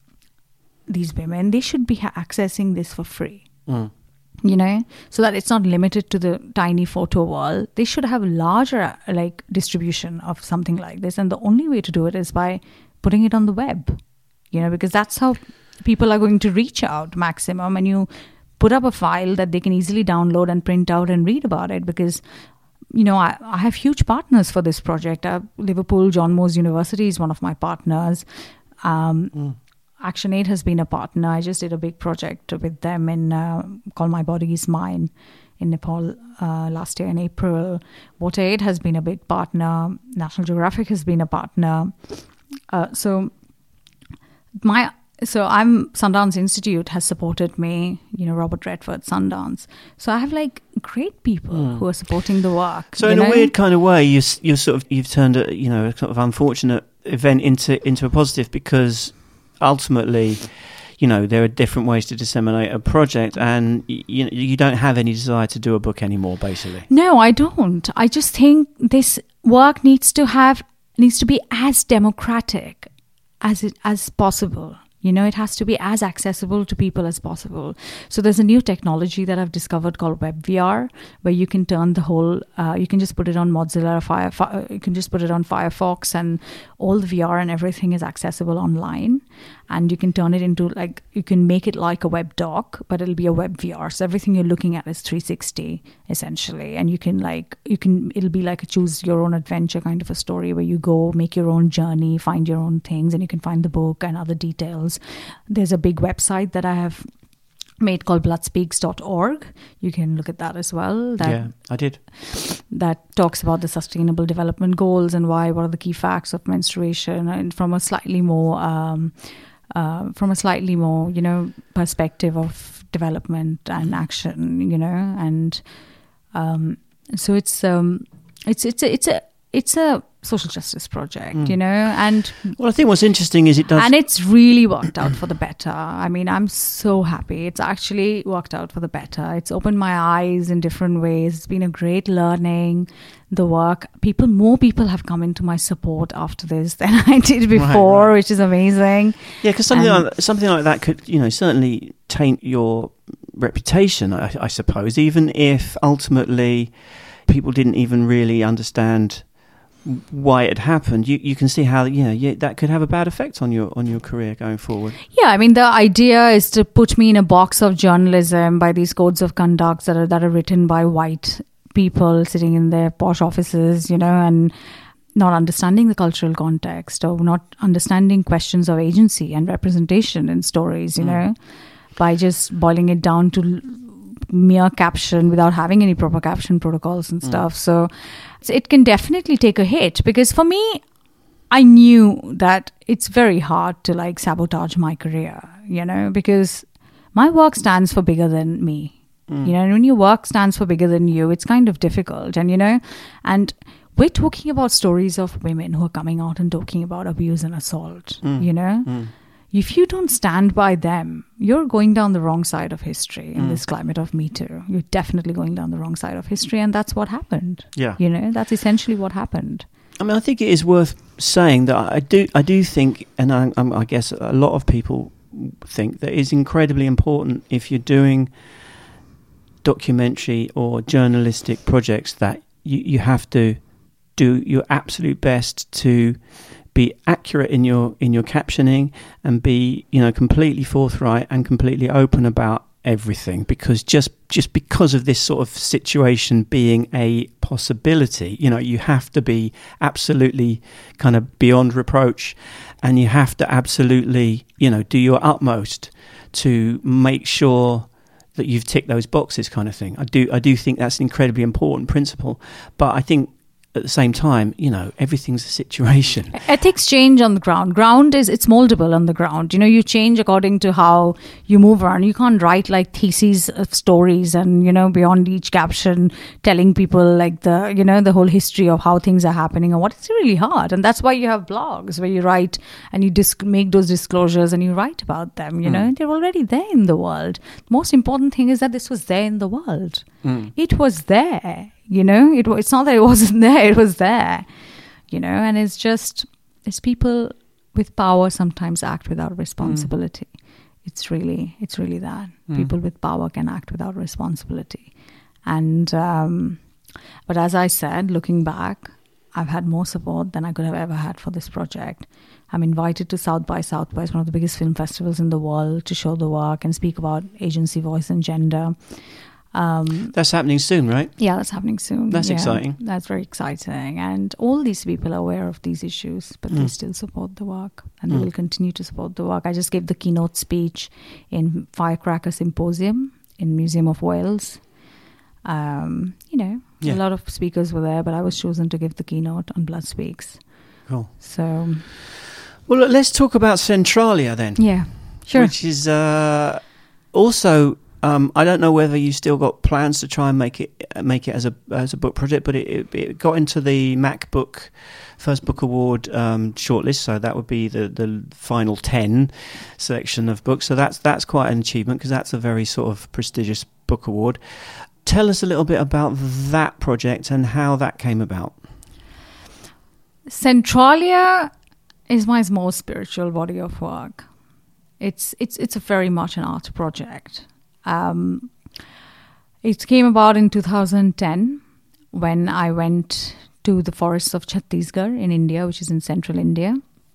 [SPEAKER 2] these women, they should be ha- accessing this for free.
[SPEAKER 1] Mm.
[SPEAKER 2] You know, so that it's not limited to the tiny photo wall. They should have larger like distribution of something like this, and the only way to do it is by putting it on the web. You know, because that's how people are going to reach out maximum. And you put up a file that they can easily download and print out and read about it. Because you know, I, I have huge partners for this project. Uh, Liverpool John Moores University is one of my partners. Um,
[SPEAKER 1] Mm.
[SPEAKER 2] ActionAid has been a partner. I just did a big project with them in uh, called My Body Is Mine in Nepal uh, last year in April. WaterAid has been a big partner. National Geographic has been a partner. Uh, so my so I'm Sundance Institute has supported me. You know, Robert Redford, Sundance. So I have like great people
[SPEAKER 1] Mm.
[SPEAKER 2] who are supporting the work.
[SPEAKER 1] So
[SPEAKER 2] you
[SPEAKER 1] in
[SPEAKER 2] know?
[SPEAKER 1] a weird kind of way, you s- you're sort of you've turned a you know a sort of unfortunate event into into a positive, because ultimately, you know, there are different ways to disseminate a project, and y- you you don't have any desire to do a book anymore, basically.
[SPEAKER 2] No, I don't. I just think this work needs to have needs to be as democratic as it as possible. You know, it has to be as accessible to people as possible. So there's a new technology that I've discovered called WebVR, where you can turn the whole, uh, you can just put it on Mozilla, Fire, Fire, you can just put it on Firefox, and all the V R and everything is accessible online. And you can turn it into like, you can make it like a web doc, but it'll be a web V R. So everything you're looking at is three sixty essentially. And you can like, you can, it'll be like a choose your own adventure kind of a story where you go make your own journey, find your own things, and you can find the book and other details. There's a big website that I have made called blood speaks dot org. You can look at that as well. That,
[SPEAKER 1] Yeah, I did.
[SPEAKER 2] that talks about the sustainable development goals and why, what are the key facts of menstruation, and from a slightly more, um, uh, from a slightly more, you know, perspective of development and action, you know, and um, so it's um, it's it's a, it's a it's a social justice project,
[SPEAKER 1] Mm.
[SPEAKER 2] you know, and
[SPEAKER 1] Well, I think what's interesting is it does.
[SPEAKER 2] and it's really worked out for the better. I mean, I'm so happy. It's actually worked out for the better. It's opened my eyes in different ways. It's been a great learning. The work, people, more people have come into my support after this than I did before,
[SPEAKER 1] right.
[SPEAKER 2] which is amazing.
[SPEAKER 1] Yeah, because something
[SPEAKER 2] And-
[SPEAKER 1] like, something like that could, you know, certainly taint your reputation, I, I suppose, even if ultimately people didn't even really understand why it happened. You you can see how, you know, yeah, that could have a bad effect on your on your career going forward.
[SPEAKER 2] Yeah, I mean, the idea is to put me in a box of journalism by these codes of conduct that are that are written by white people sitting in their posh offices, you know, and not understanding the cultural context or not understanding questions of agency and representation in stories, you
[SPEAKER 1] Mm.
[SPEAKER 2] know, by just boiling it down to l- mere caption without having any proper caption protocols and
[SPEAKER 1] Mm.
[SPEAKER 2] stuff. So, so it can definitely take a hit, because for me, I knew that it's very hard to like sabotage my career, you know, because my work stands for bigger than me.
[SPEAKER 1] Mm.
[SPEAKER 2] You know, and when your work stands for bigger than you, it's kind of difficult. And, you know, and we're talking about stories of women who are coming out and talking about abuse and assault,
[SPEAKER 1] Mm.
[SPEAKER 2] you know.
[SPEAKER 1] Mm.
[SPEAKER 2] If you don't stand by them, you're going down the wrong side of history in
[SPEAKER 1] Mm.
[SPEAKER 2] this climate of Me Too. You're definitely going down the wrong side of history. And that's what happened.
[SPEAKER 1] Yeah.
[SPEAKER 2] You know, that's essentially what happened.
[SPEAKER 1] I mean, I think it is worth saying that I do, I do think, and I, I guess a lot of people think that it's incredibly important if you're doing documentary or journalistic projects that you, you have to do your absolute best to be accurate in your in your captioning and be, you know, completely forthright and completely open about everything, because just just because of this sort of situation being a possibility, you know, you have to be absolutely kind of beyond reproach, and you have to absolutely, you know, do your utmost to make sure that you've ticked those boxes, kind of thing. I do I do think that's an incredibly important principle, but I think at the same time, you know, everything's a situation.
[SPEAKER 2] Ethics change on the ground. Ground is, it's moldable on the ground. You know, you change according to how you move around. You can't write like theses of stories and, you know, beyond each caption telling people like the, you know, the whole history of how things are happening and what. It's really hard. And that's why you have blogs where you write and you disc- make those disclosures and you write about them, you mm. know, they're already there in the world. The most important thing is that this was there in the world. Mm. It was there. You know, it, it's not that it wasn't there, it was there, you know, and it's just, it's people with power sometimes act without responsibility. Mm. It's really, it's really that. Mm. People with power can act without responsibility. And, um, but as I said, looking back, I've had more support than I could have ever had for this project. I'm invited to South by Southwest, one of the biggest film festivals in the world, to show the work and speak about agency, voice and gender.
[SPEAKER 1] Um, that's happening soon, right?
[SPEAKER 2] Yeah, that's happening soon.
[SPEAKER 1] That's
[SPEAKER 2] yeah,
[SPEAKER 1] exciting.
[SPEAKER 2] That's very exciting. And all these people are aware of these issues, but mm. they still support the work, and mm. they will continue to support the work. I just gave the keynote speech in Firecracker Symposium in Museum of Wales. Um, you know, yeah. a lot of speakers were there, but I was chosen to give the keynote on Blood Speaks.
[SPEAKER 1] Cool.
[SPEAKER 2] So,
[SPEAKER 1] well, look, let's talk about Centralia then.
[SPEAKER 2] Yeah, sure.
[SPEAKER 1] Which is uh, also... Um, I don't know whether you still got plans to try and make it make it as a as a book project, but it, it, it got into the MacBook First Book Award um, shortlist, so that would be the, the final ten selection of books. So that's that's quite an achievement, because that's a very sort of prestigious book award. Tell us a little bit about that project and how that came about.
[SPEAKER 2] Centralia is my most spiritual body of work. It's it's it's a very much an art project. Um, it came about in two thousand ten when I went to the forests of Chhattisgarh in India, which is in central India,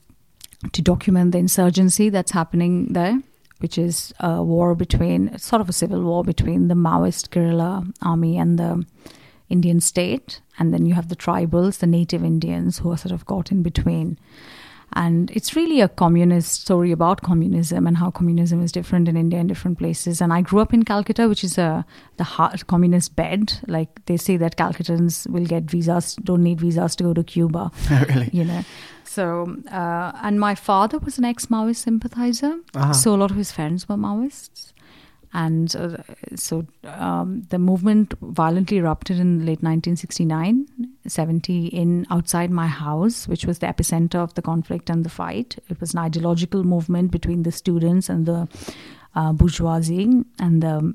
[SPEAKER 2] to document the insurgency that's happening there, which is a war between, sort of a civil war between the Maoist guerrilla army and the Indian state. And then you have the tribals, the native Indians, who are sort of caught in between. And it's really a communist story about communism and how communism is different in India and different places. And I grew up in Calcutta, which is a the hard communist bed. Like they say that Calcuttans will get visas, don't need visas to go to Cuba.
[SPEAKER 1] Oh, really?
[SPEAKER 2] You know. So, uh, and my father was an ex-Maoist sympathizer. Uh-huh. So a lot of his friends were Maoists. And uh, so um, the movement violently erupted in late nineteen sixty-nine, seventy in outside my house, which was the epicenter of the conflict and the fight. It was an ideological movement between the students and the uh, bourgeoisie, and the,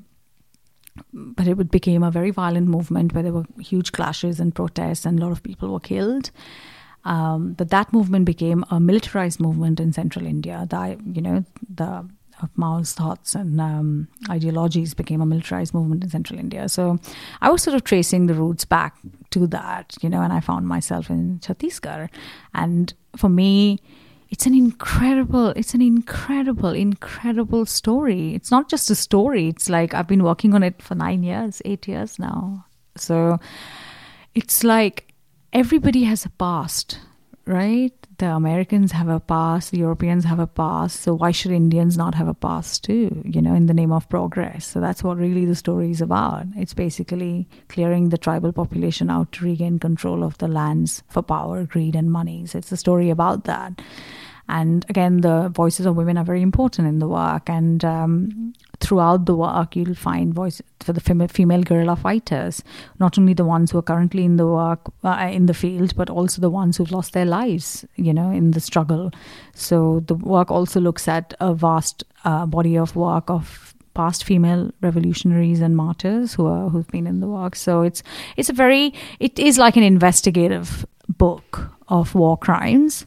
[SPEAKER 2] but it became a very violent movement where there were huge clashes and protests, and a lot of people were killed. Um, but that movement became a militarized movement in central India. The, you know, the of Mao's thoughts and um, ideologies became a militarized movement in central India. So I was sort of tracing the roots back to that, you know, and I found myself in Chhattisgarh. And for me, it's an incredible, it's an incredible, incredible story. It's not just a story. It's like I've been working on it for nine years, eight years now. So it's like everybody has a past, right? The Americans have a past, the Europeans have a past, so why should Indians not have a past too, you know, in the name of progress? So that's what really the story is about. It's basically clearing the tribal population out to regain control of the lands for power, greed and money. So it's a story about that. And again, the voices of women are very important in the work. And um, throughout the work, you'll find voices for the fem- female guerrilla fighters, not only the ones who are currently in the work, uh, in the field, but also the ones who've lost their lives, you know, in the struggle. So the work also looks at a vast uh, body of work of past female revolutionaries and martyrs who are who've been in the work. So it's it's a very it is like an investigative book of war crimes,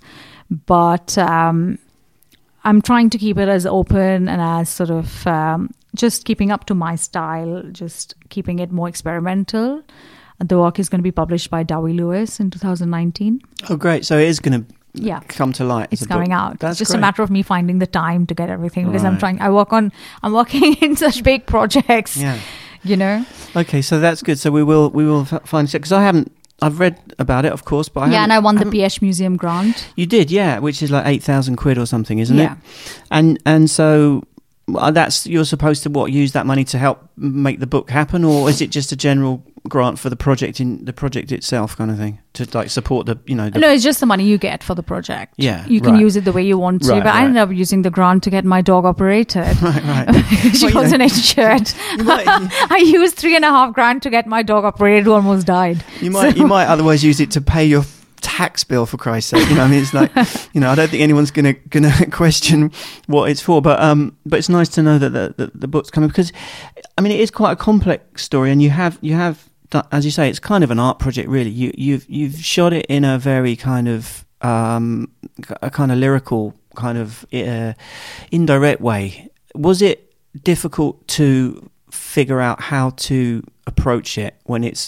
[SPEAKER 2] but um, I'm trying to keep it as open and as sort of um, just keeping up to my style, just keeping it more experimental. The work is going to be published by Dowie Lewis in two thousand nineteen.
[SPEAKER 1] Oh, great. So it is going to
[SPEAKER 2] yeah.
[SPEAKER 1] come to light.
[SPEAKER 2] It's coming
[SPEAKER 1] book.
[SPEAKER 2] out.
[SPEAKER 1] That's
[SPEAKER 2] it's just
[SPEAKER 1] great.
[SPEAKER 2] a matter of me finding the time to get everything because
[SPEAKER 1] right.
[SPEAKER 2] I'm trying, I work on, I'm working in such big projects,
[SPEAKER 1] yeah.
[SPEAKER 2] you know.
[SPEAKER 1] Okay, so that's good. So we will, we will f- find, because I haven't, I've read about it, of course, but I
[SPEAKER 2] yeah, and I won
[SPEAKER 1] I
[SPEAKER 2] the P H Museum grant.
[SPEAKER 1] You did, yeah, which is like eight thousand quid or something, isn't
[SPEAKER 2] yeah.
[SPEAKER 1] it? And and so uh, that's, you're supposed to, what, use that money to help make the book happen, or is it just a general grant for the project in the project itself kind of thing to like support the, you know, the
[SPEAKER 2] no, it's just the money you get for the project.
[SPEAKER 1] Yeah,
[SPEAKER 2] you can
[SPEAKER 1] right.
[SPEAKER 2] use it the way you want to,
[SPEAKER 1] Right,
[SPEAKER 2] but I
[SPEAKER 1] right.
[SPEAKER 2] ended up using the grant to get my dog operated.
[SPEAKER 1] right, right.
[SPEAKER 2] She
[SPEAKER 1] Well, you
[SPEAKER 2] wasn't
[SPEAKER 1] know,
[SPEAKER 2] insured.
[SPEAKER 1] you might,
[SPEAKER 2] I used three and a half grand to get my dog operated, who almost died.
[SPEAKER 1] you might,
[SPEAKER 2] So-
[SPEAKER 1] you might otherwise use it to pay your tax bill, for Christ's sake. You know, I mean, it's like, you know, I don't think anyone's gonna gonna question what it's for, but um, but it's nice to know that the, the the book's coming, because, I mean, it is quite a complex story, and you have you have. As you say, it's kind of an art project, really. You, you've you've shot it in a very kind of um, a kind of lyrical, kind of uh, indirect way. Was it difficult to figure out how to approach it when it's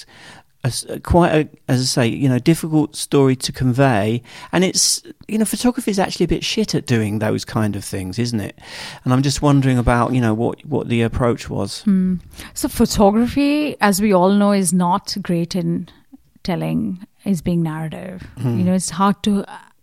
[SPEAKER 1] a, quite a, as I say, you know, difficult story to convey, and it's, you know, photography is actually a bit shit at doing those kind of things, isn't it? And I'm just wondering about, you know, what what the approach was.
[SPEAKER 2] Hmm. So photography, as we all know, is not great in telling, is being narrative.
[SPEAKER 1] Hmm.
[SPEAKER 2] You know, it's hard to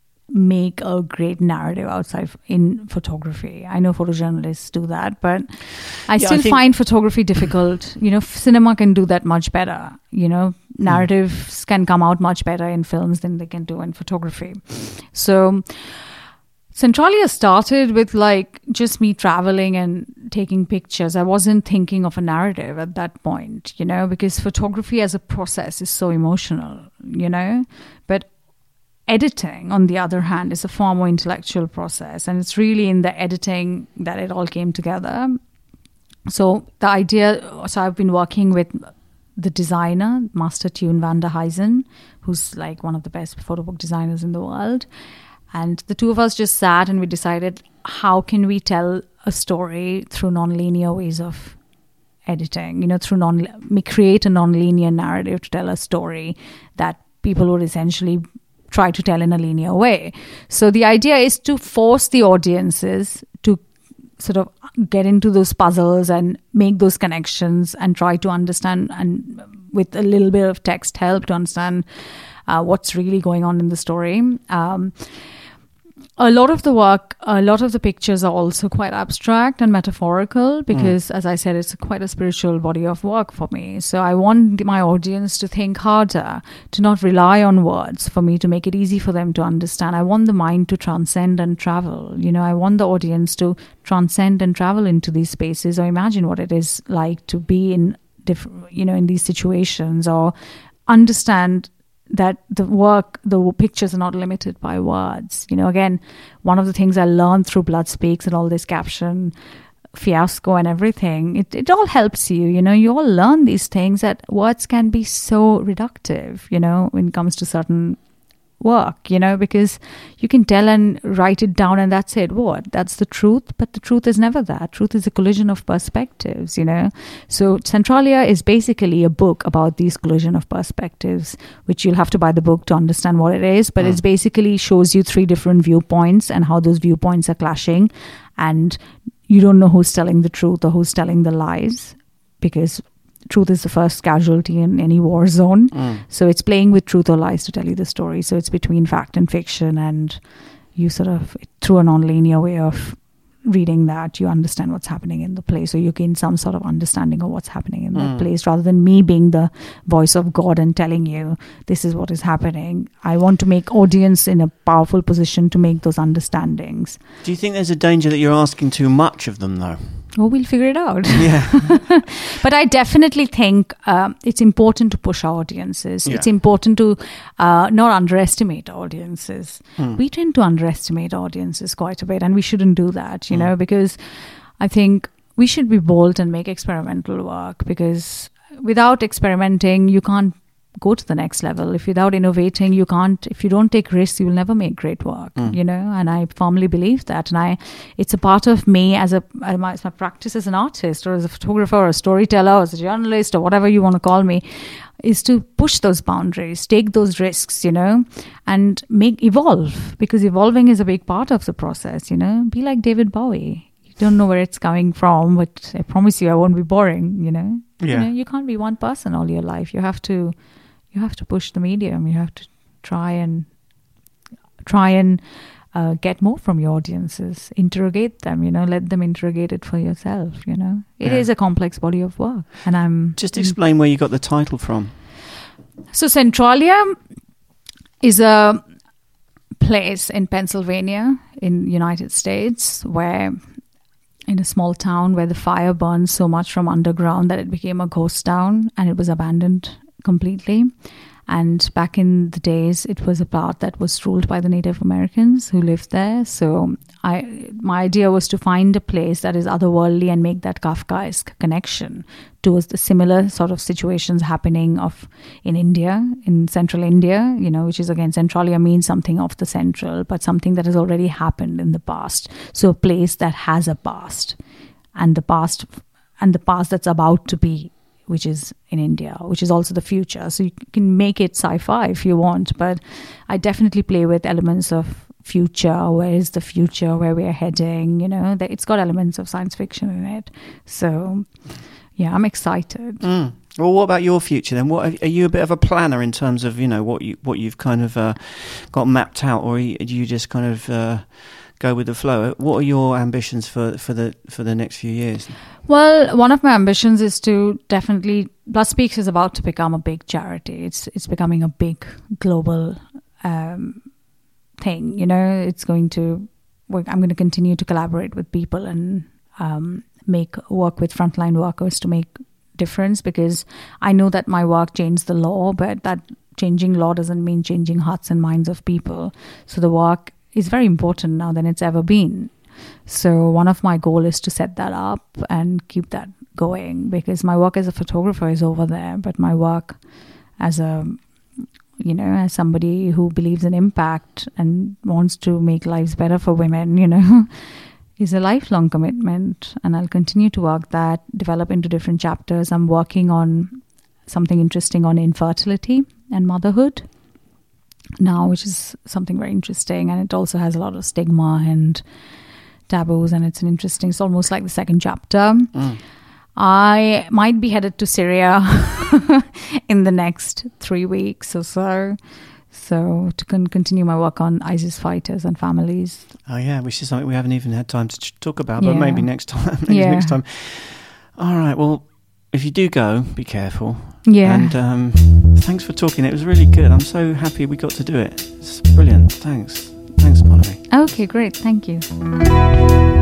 [SPEAKER 2] make a great narrative outside in photography. I know photojournalists do that, but I
[SPEAKER 1] Yeah,
[SPEAKER 2] still
[SPEAKER 1] I think-
[SPEAKER 2] find photography difficult. You know, f- cinema can do that much better. You know, narratives can come out much better in films than they can do in photography. So Centralia started with like just me traveling and taking pictures. I wasn't thinking of a narrative at that point, you know, because photography as a process is so emotional, you know, but editing, on the other hand, is a far more intellectual process, and it's really in the editing that it all came together. So the idea, so I've been working with the designer, Master Tune van der Heijzen, who's like one of the best photo book designers in the world. And the two of us just sat and we decided, how can we tell a story through non-linear ways of editing, you know, through non, create a non-linear narrative to tell a story that people would essentially try to tell in a linear way. So the idea is to force the audiences to sort of get into those puzzles and make those connections and try to understand, and with a little bit of text help, to understand uh, what's really going on in the story. Um, a lot of the work, a lot of the pictures are also quite abstract and metaphorical because, mm. as I said, it's quite a spiritual body of work for me. So I want my audience to think harder, to not rely on words for me to make it easy for them to understand. I want the mind to transcend and travel. You know, I want the audience to transcend and travel into these spaces, or imagine what it is like to be in different, you know, in these situations, or understand that the work, the pictures are not limited by words. You know, again, one of the things I learned through Blood Speaks and all this caption fiasco and everything, it, it all helps you, you know, you all learn these things, that words can be so reductive, you know, when it comes to certain work, you know, because you can tell and write it down and that's it. What? That's the truth. But the truth is never that. Truth is a collision of perspectives, you know. So Centralia is basically a book about these collision of perspectives, which you'll have to buy the book to understand what it is. But mm. it basically shows you three different viewpoints and how those viewpoints are clashing. And you don't know who's telling the truth or who's telling the lies, because truth is the first casualty in any war zone. Mm. So it's playing with truth or lies to tell you the story. So it's between fact and fiction, and you sort of, through a non-linear way of reading that, you understand what's happening in the play. So you gain some sort of understanding of what's happening in mm. that place, rather than me being the voice of God and telling you this is what is happening. I want to make audience in a powerful position to make those understandings.
[SPEAKER 1] Do you think there's a danger that you're asking too much of them, though?
[SPEAKER 2] Oh, we'll figure it out.
[SPEAKER 1] Yeah.
[SPEAKER 2] But I definitely think um, it's important to push our audiences.
[SPEAKER 1] Yeah.
[SPEAKER 2] It's important to uh, not underestimate audiences. Hmm. We tend to underestimate audiences quite a bit, and we shouldn't do that, you hmm. know, because I think we should be bold and make experimental work, because without experimenting, you can't go to the next level. If without innovating, you can't, if you don't take risks, you will never make great work,
[SPEAKER 1] Mm.
[SPEAKER 2] you know, and I firmly believe that. And I, it's a part of me as a, as my, as my practice as an artist or as a photographer or a storyteller or as a journalist or whatever you want to call me, is to push those boundaries, take those risks, you know, and make, evolve, because evolving is a big part of the process, you know. Be like David Bowie. You don't know where it's coming from, but I promise you I won't be boring, you know.
[SPEAKER 1] Yeah.
[SPEAKER 2] You know, you can't be one person all your life. You have to, you have to push the medium. You have to try and try and uh, get more from your audiences. Interrogate them. You know, let them interrogate it for yourself. You know, it
[SPEAKER 1] Yeah.
[SPEAKER 2] is a complex body of work, and I'm
[SPEAKER 1] Just explain where you got the title from.
[SPEAKER 2] So Centralia is a place in Pennsylvania, in United States, where in a small town where the fire burned so much from underground that it became a ghost town and it was abandoned completely. And back in the days, it was a part that was ruled by the Native Americans who lived there. So I, my idea was to find a place that is otherworldly and make that Kafkaesque connection towards the similar sort of situations happening of in India, in central India, you know, which is again, Centralia means something of the central, but something that has already happened in the past. So a place that has a past and the past and the past that's about to be, which is in India, which is also the future. So you can make it sci-fi if you want, but I definitely play with elements of future. Where is the future? Where we are heading? You know, it's got elements of science fiction in it. So, yeah, I'm excited.
[SPEAKER 1] Mm. Well, what about your future then? What are you a bit of a planner in terms of, you know, what you what you've kind of uh, got mapped out, or do you just kind of uh, go with the flow? What are your ambitions for for the for the next few years?
[SPEAKER 2] Well, one of my ambitions is to definitely, Blood Speaks is about to become a big charity. It's it's becoming a big global um, thing. You know, it's going to work. I'm going to continue to collaborate with people and um, make work with frontline workers to make difference, because I know that my work changed the law, but that changing law doesn't mean changing hearts and minds of people. So the work is very important now than it's ever been. So one of my goals is to set that up and keep that going, because my work as a photographer is over there, but my work as a, you know, as somebody who believes in impact and wants to make lives better for women, you know, is a lifelong commitment. And I'll continue to work that, develop into different chapters. I'm working on something interesting on infertility and motherhood now, which is something very interesting, and it also has a lot of stigma and taboos, and it's an interesting, it's almost like the second chapter.
[SPEAKER 1] Mm.
[SPEAKER 2] I might be headed to Syria in the next three weeks or so. So to con- continue my work on ISIS fighters and families.
[SPEAKER 1] Oh yeah, which is something we haven't even had time to ch- talk about, but
[SPEAKER 2] Yeah.
[SPEAKER 1] maybe next time. maybe
[SPEAKER 2] Yeah.
[SPEAKER 1] next time. All right. Well, if you do go, be careful.
[SPEAKER 2] Yeah.
[SPEAKER 1] And um, thanks for talking. It was really good. I'm so happy we got to do it. It's brilliant. Thanks. Thanks, Bonnie.
[SPEAKER 2] Okay, great. Thank you.